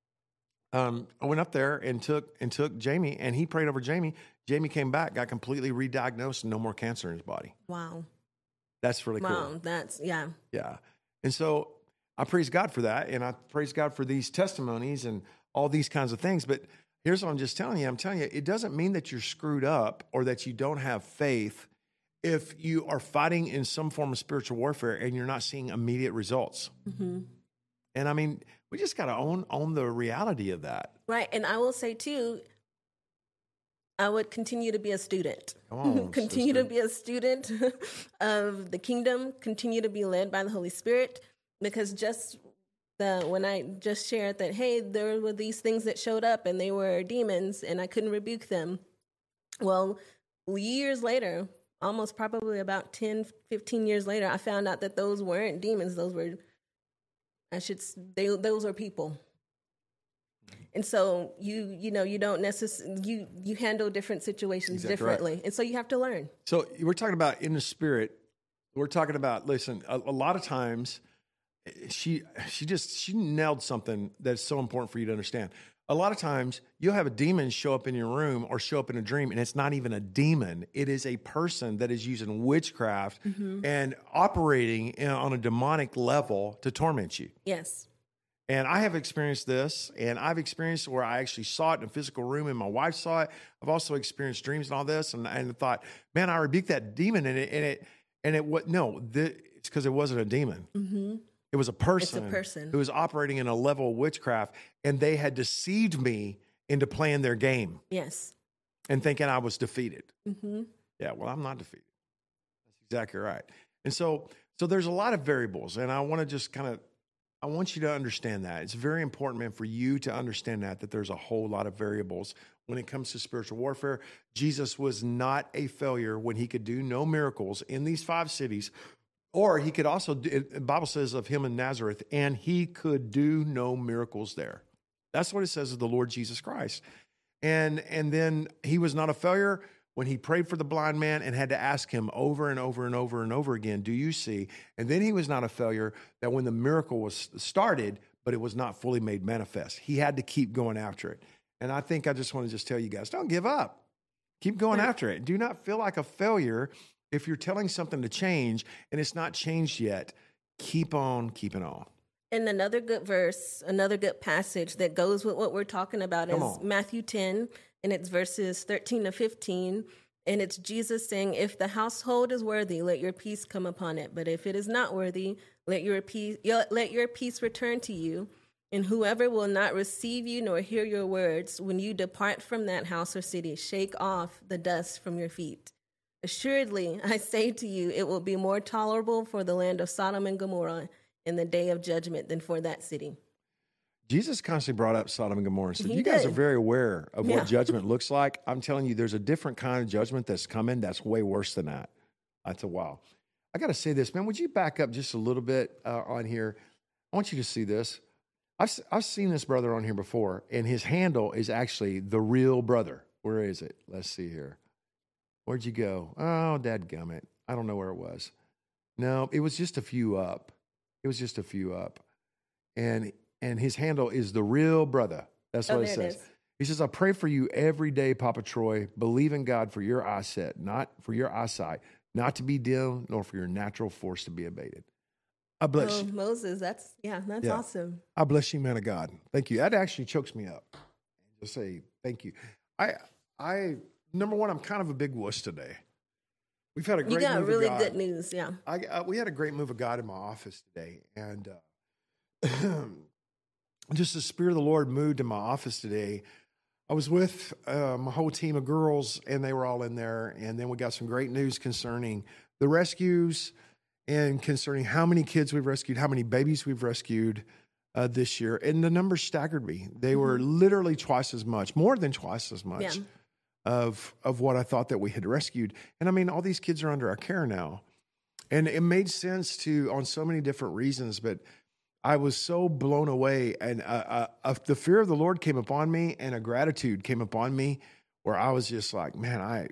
um, I went up there and took and took Jamie, and he prayed over Jamie. Jamie came back, got completely re-diagnosed, and no more cancer in his body. Wow. That's really Wow. cool. That's, yeah. Yeah. And so I praise God for that, and I praise God for these testimonies and all these kinds of things. But here's what I'm just telling you. I'm telling you, it doesn't mean that you're screwed up or that you don't have faith if you are fighting in some form of spiritual warfare and you're not seeing immediate results. Mm-hmm. And I mean, we just got to own own the reality of that. Right. And I will say, too, I would continue to be a student. Come on, continue sister. to be a student of the kingdom, continue to be led by the Holy Spirit, because just the when I just shared that, hey, there were these things that showed up and they were demons and I couldn't rebuke them. Well, years later, almost probably about ten, fifteen years later, I found out that those weren't demons. Those were, I should, they, those were people. And so you, you know, you don't necessarily, you, you handle different situations Exactly right. differently. And so you have to learn. So we're talking about in the spirit. We're talking about, listen, a, a lot of times she, she just, she nailed something that's so important for you to understand. A lot of times you'll have a demon show up in your room or show up in a dream, and it's not even a demon. It is a person that is using witchcraft Mm-hmm. and operating in, on a demonic level to torment you. Yes. And I have experienced this, and I've experienced where I actually saw it in a physical room, and my wife saw it. I've also experienced dreams and all this, and, and thought, man, I rebuked that demon, and it, and it, and it, what? No, the, it's because it wasn't a demon. Mm-hmm. It was a person, It's a person. who was operating in a level of witchcraft, and they had deceived me into playing their game Yes. and thinking I was defeated. Mm-hmm. Yeah, well, I'm not defeated. That's exactly right. And so, so there's a lot of variables, and I want to just kind of, I want you to understand that. It's very important, man, for you to understand that, that there's a whole lot of variables when it comes to spiritual warfare. Jesus was not a failure when he could do no miracles in these five cities, or he could also, do, the Bible says of him in Nazareth, and he could do no miracles there. That's what it says of the Lord Jesus Christ. And, and then he was not a failure when he prayed for the blind man and had to ask him over and over and over and over again, do you see? And then he was not a failure that when the miracle was started, but it was not fully made manifest. He had to keep going after it. And I think I just want to just tell you guys, don't give up. Keep going after it. Do not feel like a failure if you're telling something to change and it's not changed yet. Keep on keeping on. And another good verse, another good passage that goes with what we're talking about Come is on. Matthew ten, and it's verses thirteen to fifteen. And it's Jesus saying, if the household is worthy, let your peace come upon it. But if it is not worthy, let your peace, let your peace return to you. And whoever will not receive you nor hear your words, when you depart from that house or city, shake off the dust from your feet. Assuredly, I say to you, it will be more tolerable for the land of Sodom and Gomorrah in the day of judgment than for that city. Jesus constantly brought up Sodom and Gomorrah and said, He you guys did. are very aware of Yeah. what judgment looks like. I'm telling you, there's a different kind of judgment that's coming that's way worse than that. That's a wow. I got to say this, man. Would you back up just a little bit uh, on here? I want you to see this. I've, s- I've seen this brother on here before, and his handle is actually The Real Brother. Where is it? Let's see here. Where'd you go? Oh, dadgummit. I don't know where it was. No, it was just a few up. It was just a few up. And and his handle is The Real Brother. That's Oh, what it there it says. is. He says, I pray for you every day, Papa Troy. Believe in God for your eyesight, not for your eyesight, not to be dim, nor for your natural force to be abated. I bless Oh, you. Moses, that's, yeah, that's Yeah. awesome. I bless you, man of God. Thank you. That actually chokes me up. Just say thank you. I, I, number one, I'm kind of a big wuss today. We've had a great You got move really of God. good news, yeah. I, uh, we had a great move of God in my office today, and uh, just the Spirit of the Lord moved in my office today. I was with uh, my whole team of girls, and they were all in there, and then we got some great news concerning the rescues and concerning how many kids we've rescued, how many babies we've rescued uh, this year, and the numbers staggered me. They were literally twice as much, more than twice as much. Yeah. Of of what I thought that we had rescued. And I mean, all these kids are under our care now. And it made sense to on so many different reasons, but I was so blown away. And uh, uh, uh, the fear of the Lord came upon me, and a gratitude came upon me where I was just like, man, I,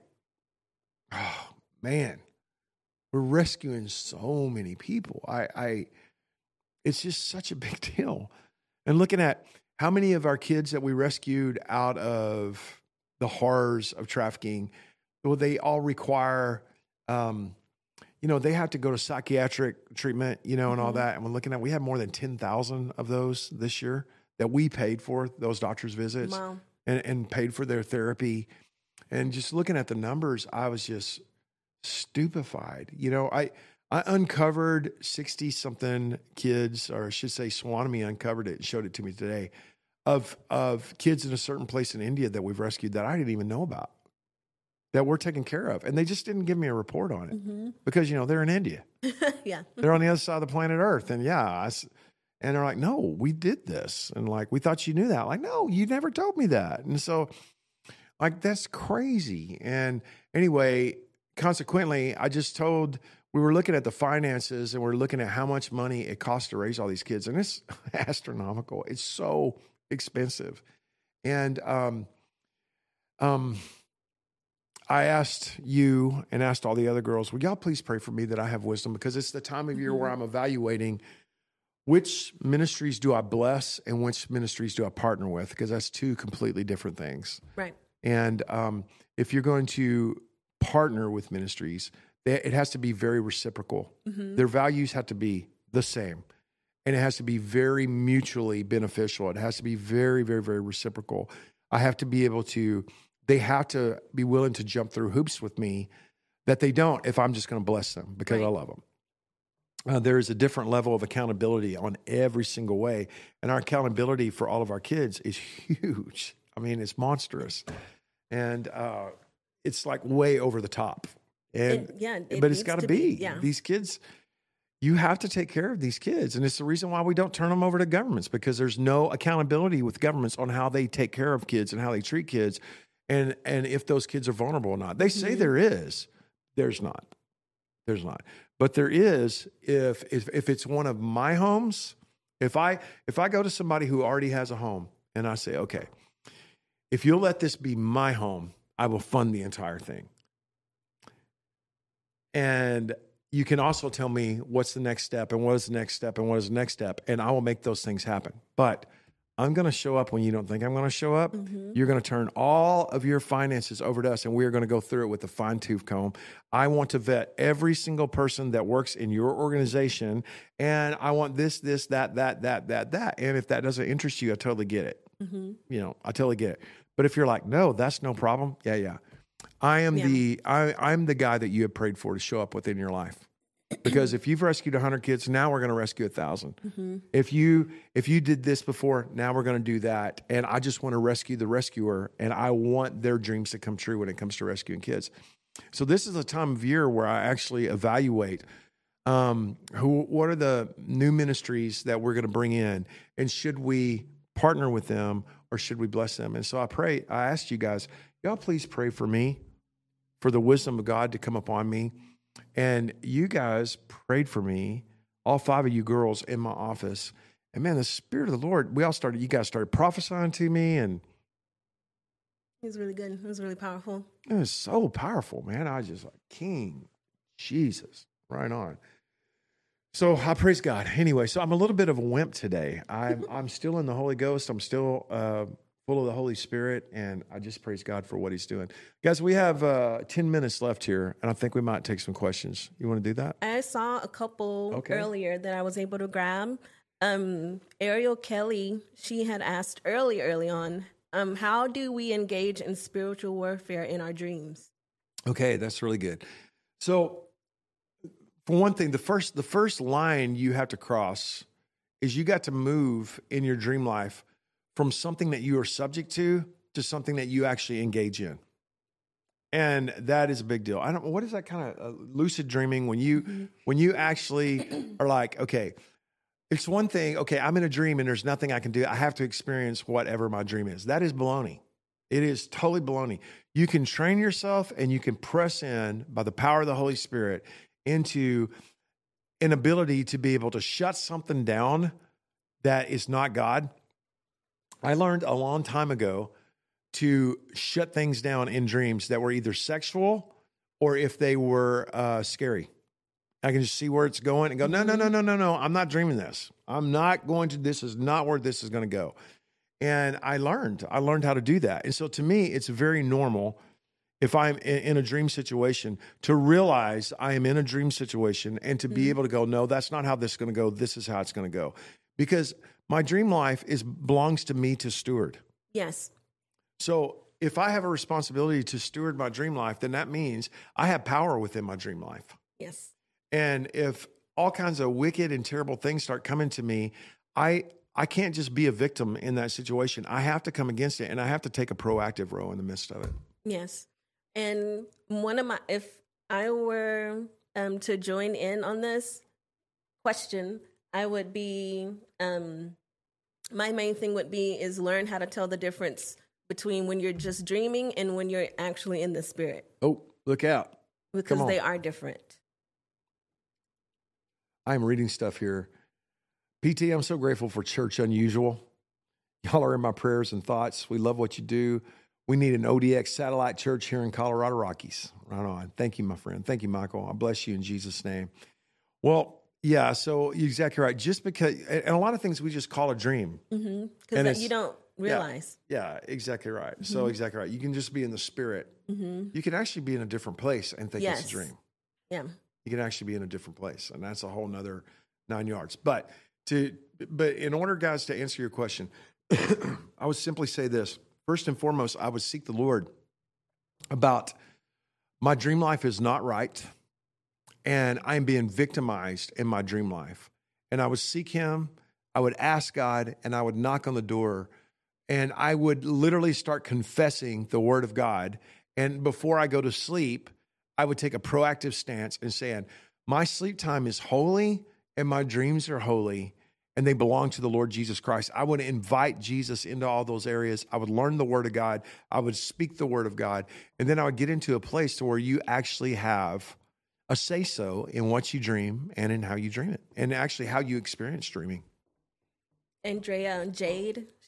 oh, man, we're rescuing so many people. I, I, it's just such a big deal. And looking at how many of our kids that we rescued out of the horrors of trafficking, well, they all require, um, you know, they have to go to psychiatric treatment, you know, and all that. And we're looking at, we had more than ten thousand of those this year that we paid for those doctor's visits Wow. and, and paid for their therapy. And just looking at the numbers, I was just stupefied. You know, I, I uncovered sixty something kids, or I should say Swanamy uncovered it and showed it to me today, of of kids in a certain place in India that we've rescued that I didn't even know about, that we're taking care of. And they just didn't give me a report on it because, you know, they're in India. Yeah. They're on the other side of the planet Earth. And yeah, I s and they're like, no, we did this. And like, we thought you knew that. Like, no, you never told me that. And so like, that's crazy. And anyway, consequently, I just told, we were looking at the finances and we're looking at how much money it costs to raise all these kids. And it's astronomical. It's so expensive. And um, um, I asked you and asked all the other girls, will y'all please pray for me that I have wisdom? Because it's the time of year where I'm evaluating which ministries do I bless and which ministries do I partner with, because that's two completely different things. Right. And um, if you're going to partner with ministries, they, it has to be very reciprocal. Their values have to be the same. And it has to be very mutually beneficial. It has to be very, very, very reciprocal. I have to be able to, they have to be willing to jump through hoops with me that they don't if I'm just going to bless them because I Right. love them. Uh, there is a different level of accountability on every single way. And our accountability for all of our kids is huge. I mean, it's monstrous. And uh, it's like way over the top. And, It- yeah, it but it's needs got to to be. be, yeah. These kids, you have to take care of these kids. And it's the reason why we don't turn them over to governments, because there's no accountability with governments on how they take care of kids and how they treat kids. And, and if those kids are vulnerable or not. They say Mm-hmm. there is. There's not. There's not. But there is if, if if it's one of my homes, if I if I go to somebody who already has a home and I say, okay, if you'll let this be my home, I will fund the entire thing. And you can also tell me what's the next step and what is the next step and what is the next step, and I will make those things happen. But I'm going to show up when you don't think I'm going to show up. Mm-hmm. You're going to turn all of your finances over to us, and we are going to go through it with a fine-tooth comb. I want to vet every single person that works in your organization, and I want this, this, that, that, that, that, that. And if that doesn't interest you, I totally get it. Mm-hmm. You know, I totally get it. But if you're like, no, that's no problem. Yeah, yeah. I am yeah. the I, I'm the guy that you have prayed for to show up within your life. Because if you've rescued one hundred kids, now we're going to rescue one thousand. Mm-hmm. If you if you did this before, now we're going to do that. And I just want to rescue the rescuer, and I want their dreams to come true when it comes to rescuing kids. So this is a time of year where I actually evaluate um, who what are the new ministries that we're going to bring in, and should we partner with them or should we bless them? And so I pray, I asked you guys, y'all please pray for me, for the wisdom of God to come upon me. And you guys prayed for me, all five of you girls in my office. And man, the Spirit of the Lord, we all started, you guys started prophesying to me. And it was really good. It was really powerful. It was so powerful, man. I was just like, King Jesus, right on. So I praise God. Anyway, so I'm a little bit of a wimp today. I'm, I'm still in the Holy Ghost. I'm still uh, full of the Holy Spirit, and I just praise God for what he's doing. Guys, we have uh, ten minutes left here, and I think we might take some questions. You want to do that? I saw a couple okay. earlier that I was able to grab. Um, Ariel Kelly, she had asked early, early on, um, how do we engage in spiritual warfare in our dreams? Okay, that's really good. So for one thing, the first the first line you have to cross is you got to move in your dream life from something that you are subject to to something that you actually engage in. And that is a big deal. I don't what is that kind of uh, lucid dreaming when you mm-hmm. when you actually are like, okay, it's one thing, okay, I'm in a dream and there's nothing I can do. I have to experience whatever my dream is. That is baloney. It is totally baloney. You can train yourself and you can press in by the power of the Holy Spirit into an ability to be able to shut something down that is not God. I learned a long time ago to shut things down in dreams that were either sexual or if they were uh, scary. I can just see where it's going and go, no, no, no, no, no, no. I'm not dreaming this. I'm not going to, this is not where this is going to go. And I learned, I learned how to do that. And so to me, it's very normal if I'm in a dream situation to realize I am in a dream situation and to be mm-hmm. able to go, no, that's not how this is going to go. This is how it's going to go. Because my dream life is belongs to me to steward. Yes. So if I have a responsibility to steward my dream life, then that means I have power within my dream life. Yes. And if all kinds of wicked and terrible things start coming to me, I I can't just be a victim in that situation. I have to come against it, and I have to take a proactive role in the midst of it. Yes. And one of my, if I were um, to join in on this question, I would be, um, my main thing would be is learn how to tell the difference between when you're just dreaming and when you're actually in the spirit. Oh, look out. Because they are different. I'm reading stuff here. P T, I'm so grateful for Church Unusual. Y'all are in my prayers and thoughts. We love what you do. We need an O D X satellite church here in Colorado Rockies. Right on. Thank you, my friend. Thank you, Michael. I bless you in Jesus' name. Well, yeah, so you're exactly right. Just because, and a lot of things we just call a dream. Because mm-hmm. you don't realize. Yeah, yeah exactly right. Mm-hmm. So exactly right. You can just be in the spirit. Mm-hmm. You can actually be in a different place and think yes. it's a dream. Yeah. You can actually be in a different place, and that's a whole nother nine yards. But to, but in order, guys, to answer your question, I would simply say this. First and foremost, I would seek the Lord about my dream life is not right, and I'm being victimized in my dream life. And I would seek him, I would ask God, and I would knock on the door, and I would literally start confessing the word of God. And before I go to sleep, I would take a proactive stance and saying, my sleep time is holy and my dreams are holy and they belong to the Lord Jesus Christ. I would invite Jesus into all those areas. I would learn the word of God. I would speak the word of God. And then I would get into a place to where you actually have a say-so in what you dream and in how you dream it and actually how you experience dreaming. Andrea Jade,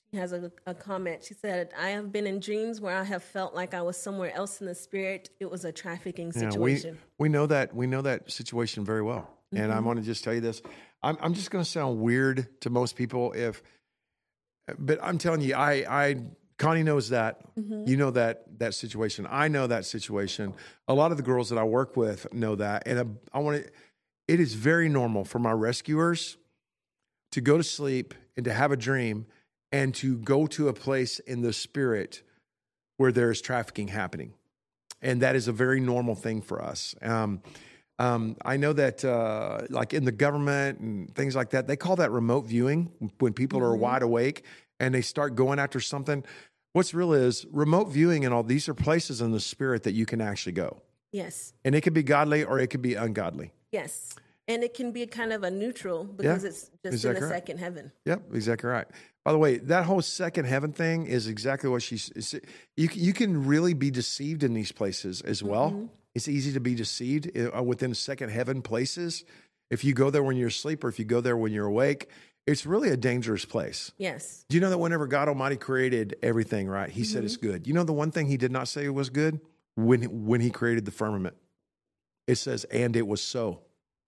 has a, a comment. She said, I have been in dreams where I have felt like I was somewhere else in the spirit. It was a trafficking situation. Yeah, we, we know that we know that situation very well. Mm-hmm. And I want to just tell you this. I'm, I'm just going to sound weird to most people if, but I'm telling you, I, I, Connie knows that. Mm-hmm. You know that that situation. I know that situation. A lot of the girls that I work with know that. And I, I want to, it is very normal for my rescuers to go to sleep and to have a dream and to go to a place in the spirit where there's trafficking happening. And that is a very normal thing for us. Um, um, I know that uh, like in the government and things like that, they call that remote viewing when people mm-hmm. are wide awake and they start going after something. What's real is remote viewing and all these are places in the spirit that you can actually go. Yes. And it could be godly or it could be ungodly. Yes. And it can be kind of a neutral because yeah. it's just in a right? second heaven. Yep, exactly right. By the way, that whole second heaven thing is exactly what she's. You you can really be deceived in these places as well. Mm-hmm. It's easy to be deceived within second heaven places. If you go there when you're asleep or if you go there when you're awake, it's really a dangerous place. Yes. Do you know that whenever God Almighty created everything, right, he mm-hmm. said it's good. You know the one thing he did not say was good? When, when he created the firmament. It says, and it was so.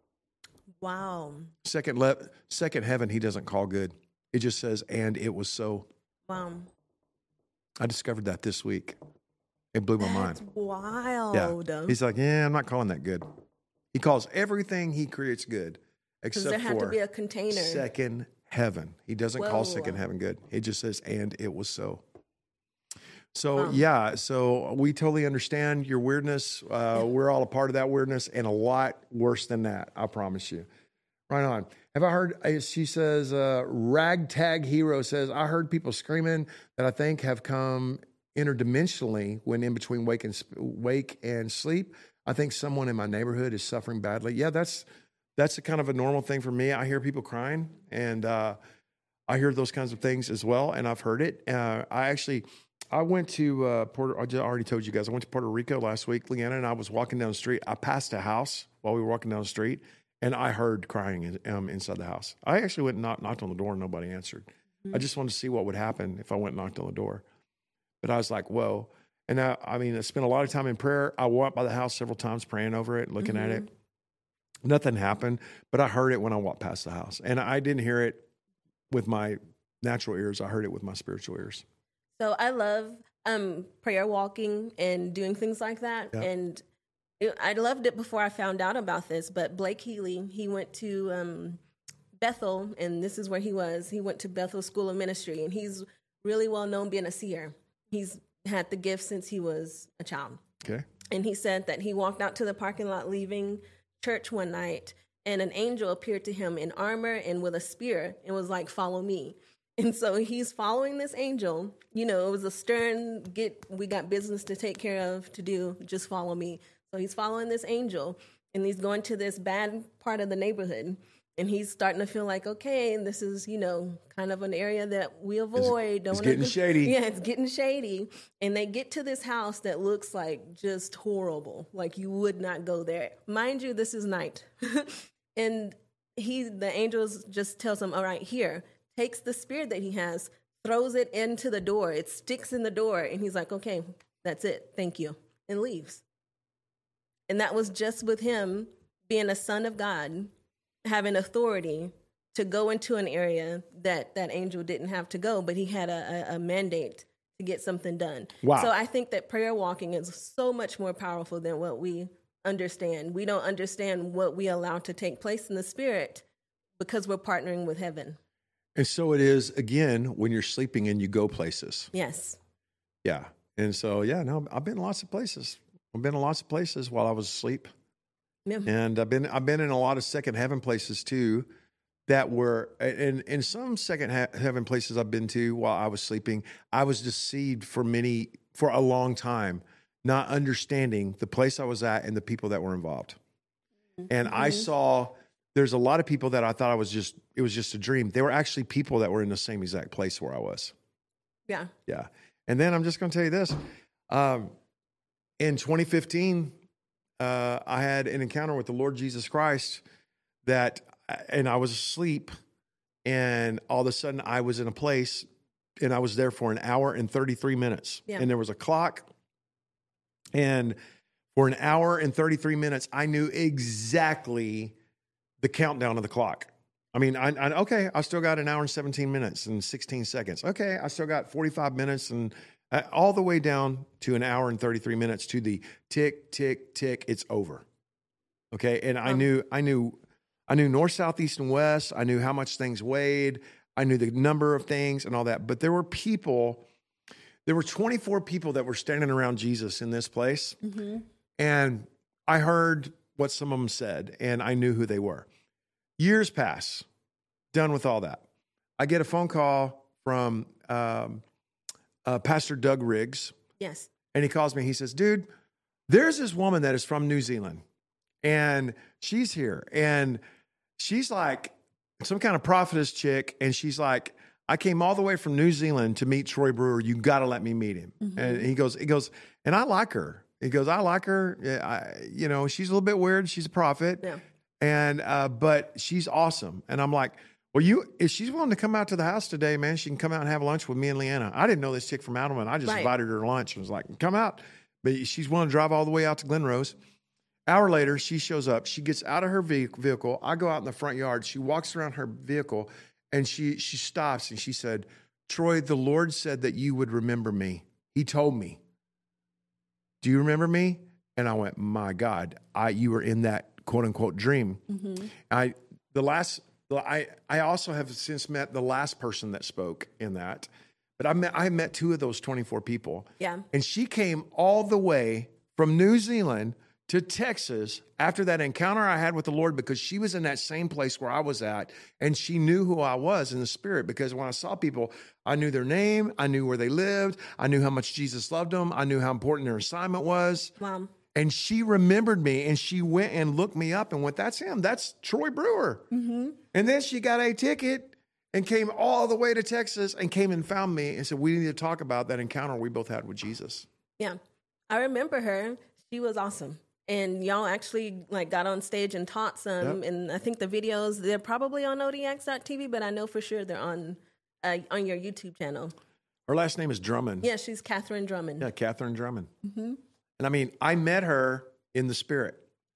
Wow. Second, le- second heaven, he doesn't call good. It just says, and it was so. Wow. I discovered that this week. It blew my That's mind. Wild. Yeah. He's like, yeah, I'm not calling that good. He calls everything he creates good, except there had for to be a container. Second heaven. He doesn't Whoa. call second heaven good. It just says, and it was so. So, wow. yeah, so we totally understand your weirdness. Uh, we're all a part of that weirdness and a lot worse than that, I promise you. Right on. Have I heard, she says, uh, Ragtag Hero says, I heard people screaming that I think have come interdimensionally when in between wake and, wake and sleep. I think someone in my neighborhood is suffering badly. Yeah, that's that's a kind of a normal thing for me. I hear people crying, and uh, I hear those kinds of things as well, and I've heard it. Uh, I actually... I went to uh, Puerto, I just already told you guys, I went to Puerto Rico last week, Leanna, and I was walking down the street. I passed a house while we were walking down the street, and I heard crying in, um, inside the house. I actually went and knocked, knocked on the door, and nobody answered. Mm-hmm. I just wanted to see what would happen if I went and knocked on the door. But I was like, whoa. And I, I mean, I spent a lot of time in prayer. I walked by the house several times praying over it, looking mm-hmm. at it. Nothing happened, but I heard it when I walked past the house. And I didn't hear it with my natural ears. I heard it with my spiritual ears. So I love um, prayer walking and doing things like that. Yeah. And it, I loved it before I found out about this. But Blake Healy, he went to um, Bethel, and this is where he was. He went to Bethel School of Ministry, and he's really well known being a seer. He's had the gift since he was a child. Okay. And he said that he walked out to the parking lot leaving church one night, and an angel appeared to him in armor and with a spear and was like, follow me. And so he's following this angel. You know, it was a stern, get, we got business to take care of, to do, just follow me. So he's following this angel, and he's going to this bad part of the neighborhood. And he's starting to feel like, okay, this is, you know, kind of an area that we avoid. It's, it's getting shady. Yeah, it's getting shady. And they get to this house that looks like just horrible. Like you would not go there. Mind you, this is night. And he, the angels just tells him, all right, here. Takes the spear that he has, throws it into the door. It sticks in the door. And he's like, okay, that's it. Thank you. And leaves. And that was just with him being a son of God, having authority to go into an area that that angel didn't have to go, but he had a, a, a mandate to get something done. Wow. So I think that prayer walking is so much more powerful than what we understand. We don't understand what we allow to take place in the spirit because we're partnering with heaven. And so it is, again, when you're sleeping and you go places. Yes. Yeah. And so, yeah, no, I've been lots of places. I've been in lots of places while I was asleep. Yeah. And I've been I've been in a lot of second heaven places, too, that were, and in some second ha- heaven places I've been to while I was sleeping, I was deceived for many, for a long time, not understanding the place I was at and the people that were involved. Mm-hmm. And I saw... There's a lot of people that I thought I was just, it was just a dream. They were actually people that were in the same exact place where I was. Yeah. Yeah. And then I'm just going to tell you this. Um, in twenty fifteen, uh, I had an encounter with the Lord Jesus Christ that, and I was asleep, and all of a sudden I was in a place and I was there for an hour and thirty-three minutes. Yeah. And there was a clock. And for an hour and thirty-three minutes, I knew exactly the countdown of the clock. I mean, I, I okay, I still got an hour and seventeen minutes and sixteen seconds. Okay, I still got forty-five minutes and uh, all the way down to an hour and thirty-three minutes to the tick, tick, tick, it's over. Okay, and I Um, knew, I knew, I knew north, south, east, and west. I knew how much things weighed. I knew the number of things and all that. But there were people, there were twenty-four people that were standing around Jesus in this place. Mm-hmm. And I heard what some of them said, and I knew who they were. Years pass, done with all that. I get a phone call from um, uh, Pastor Doug Riggs, Yes. and he calls me. He says, dude, there's this woman that is from New Zealand, and she's here, and she's like some kind of prophetess chick, and she's like, I came all the way from New Zealand to meet Troy Brewer. You got to let me meet him. Mm-hmm. And he goes, he goes, and I like her. He goes, I like her. Yeah, I, you know, she's a little bit weird. She's a prophet. Yeah. And, uh, but she's awesome. And I'm like, well, you, if she's willing to come out to the house today, man, she can come out and have lunch with me and Leanna. I didn't know this chick from Adelman. I just Right. invited her to lunch and was like, come out. But she's willing to drive all the way out to Glen Rose. Hour later, she shows up. She gets out of her vehicle. I go out in the front yard. She walks around her vehicle and she, she stops and she said, Troy, the Lord said that you would remember me. He told me. Do you remember me? And I went, my God, I, you were in that quote unquote dream. Mm-hmm. I, the last, I, I also have since met the last person that spoke in that, but I met, I met two of those twenty-four people. Yeah. And she came all the way from New Zealand to Texas after that encounter I had with the Lord, because she was in that same place where I was at, and she knew who I was in the spirit, because when I saw people, I knew their name, I knew where they lived, I knew how much Jesus loved them, I knew how important their assignment was. Wow. And she remembered me, and she went and looked me up and went, that's him. That's Troy Brewer. Mm-hmm. And then she got a ticket and came all the way to Texas and came and found me and said, we need to talk about that encounter we both had with Jesus. Yeah. I remember her. She was awesome. And y'all actually like got on stage and taught some. Yep. And I think the videos, they're probably on O D X dot T V, but I know for sure they're on uh, on your YouTube channel. Her last name is Drummond. Yeah, she's Catherine Drummond. Yeah, Catherine Drummond. Mm-hmm. And I mean, I met her in the spirit.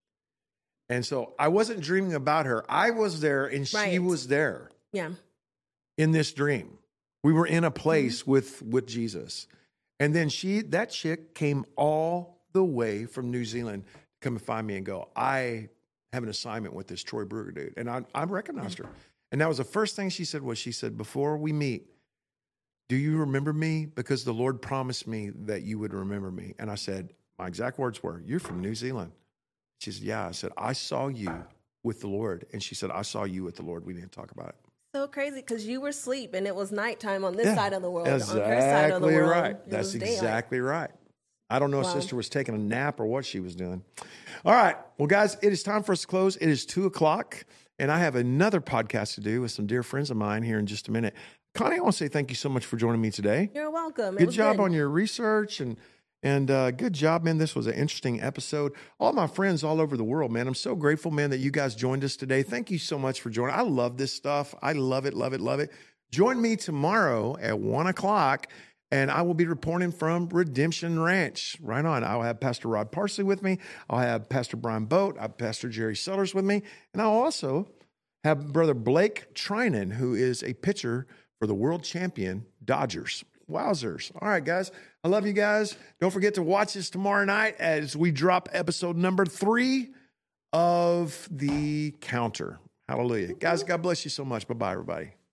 And so I wasn't dreaming about her. I was there and she Right. was there Yeah. in this dream. We were in a place Mm-hmm. with, with Jesus. And then she, that chick came all the way from New Zealand to come and find me and go, I have an assignment with this Troy Brewer dude. And I, I recognized her. And that was the first thing she said was, she said, before we meet, do you remember me? Because the Lord promised me that you would remember me. And I said, my exact words were, you're from New Zealand. She said, yeah. I said, I saw you with the Lord. And she said, I saw you with the Lord. We didn't talk about it. So crazy because you were asleep and it was nighttime on this Yeah, side of the world. Exactly on her side of the world, right. it That's was daylight. exactly right. I don't know if Wow. sister was taking a nap or what she was doing. All right. Well, guys, it is time for us to close. It is two o'clock, and I have another podcast to do with some dear friends of mine here in just a minute. Connie, I want to say thank you so much for joining me today. You're welcome. It Good was job good. on your research and and uh, good job, man. This was an interesting episode. All my friends all over the world, man. I'm so grateful, man, that you guys joined us today. Thank you so much for joining. I love this stuff. I love it, love it, love it. Join me tomorrow at one o'clock, and I will be reporting from Redemption Ranch. Right on. I'll have Pastor Rod Parsley with me. I'll have Pastor Brian Boat. I'll have Pastor Jerry Sellers with me. And I'll also have Brother Blake Trinan, who is a pitcher for the world champion Dodgers. Wowzers. All right, guys. I love you guys. Don't forget to watch us tomorrow night as we drop episode number three of The Counter. Hallelujah. Guys, God bless you so much. Bye-bye, everybody.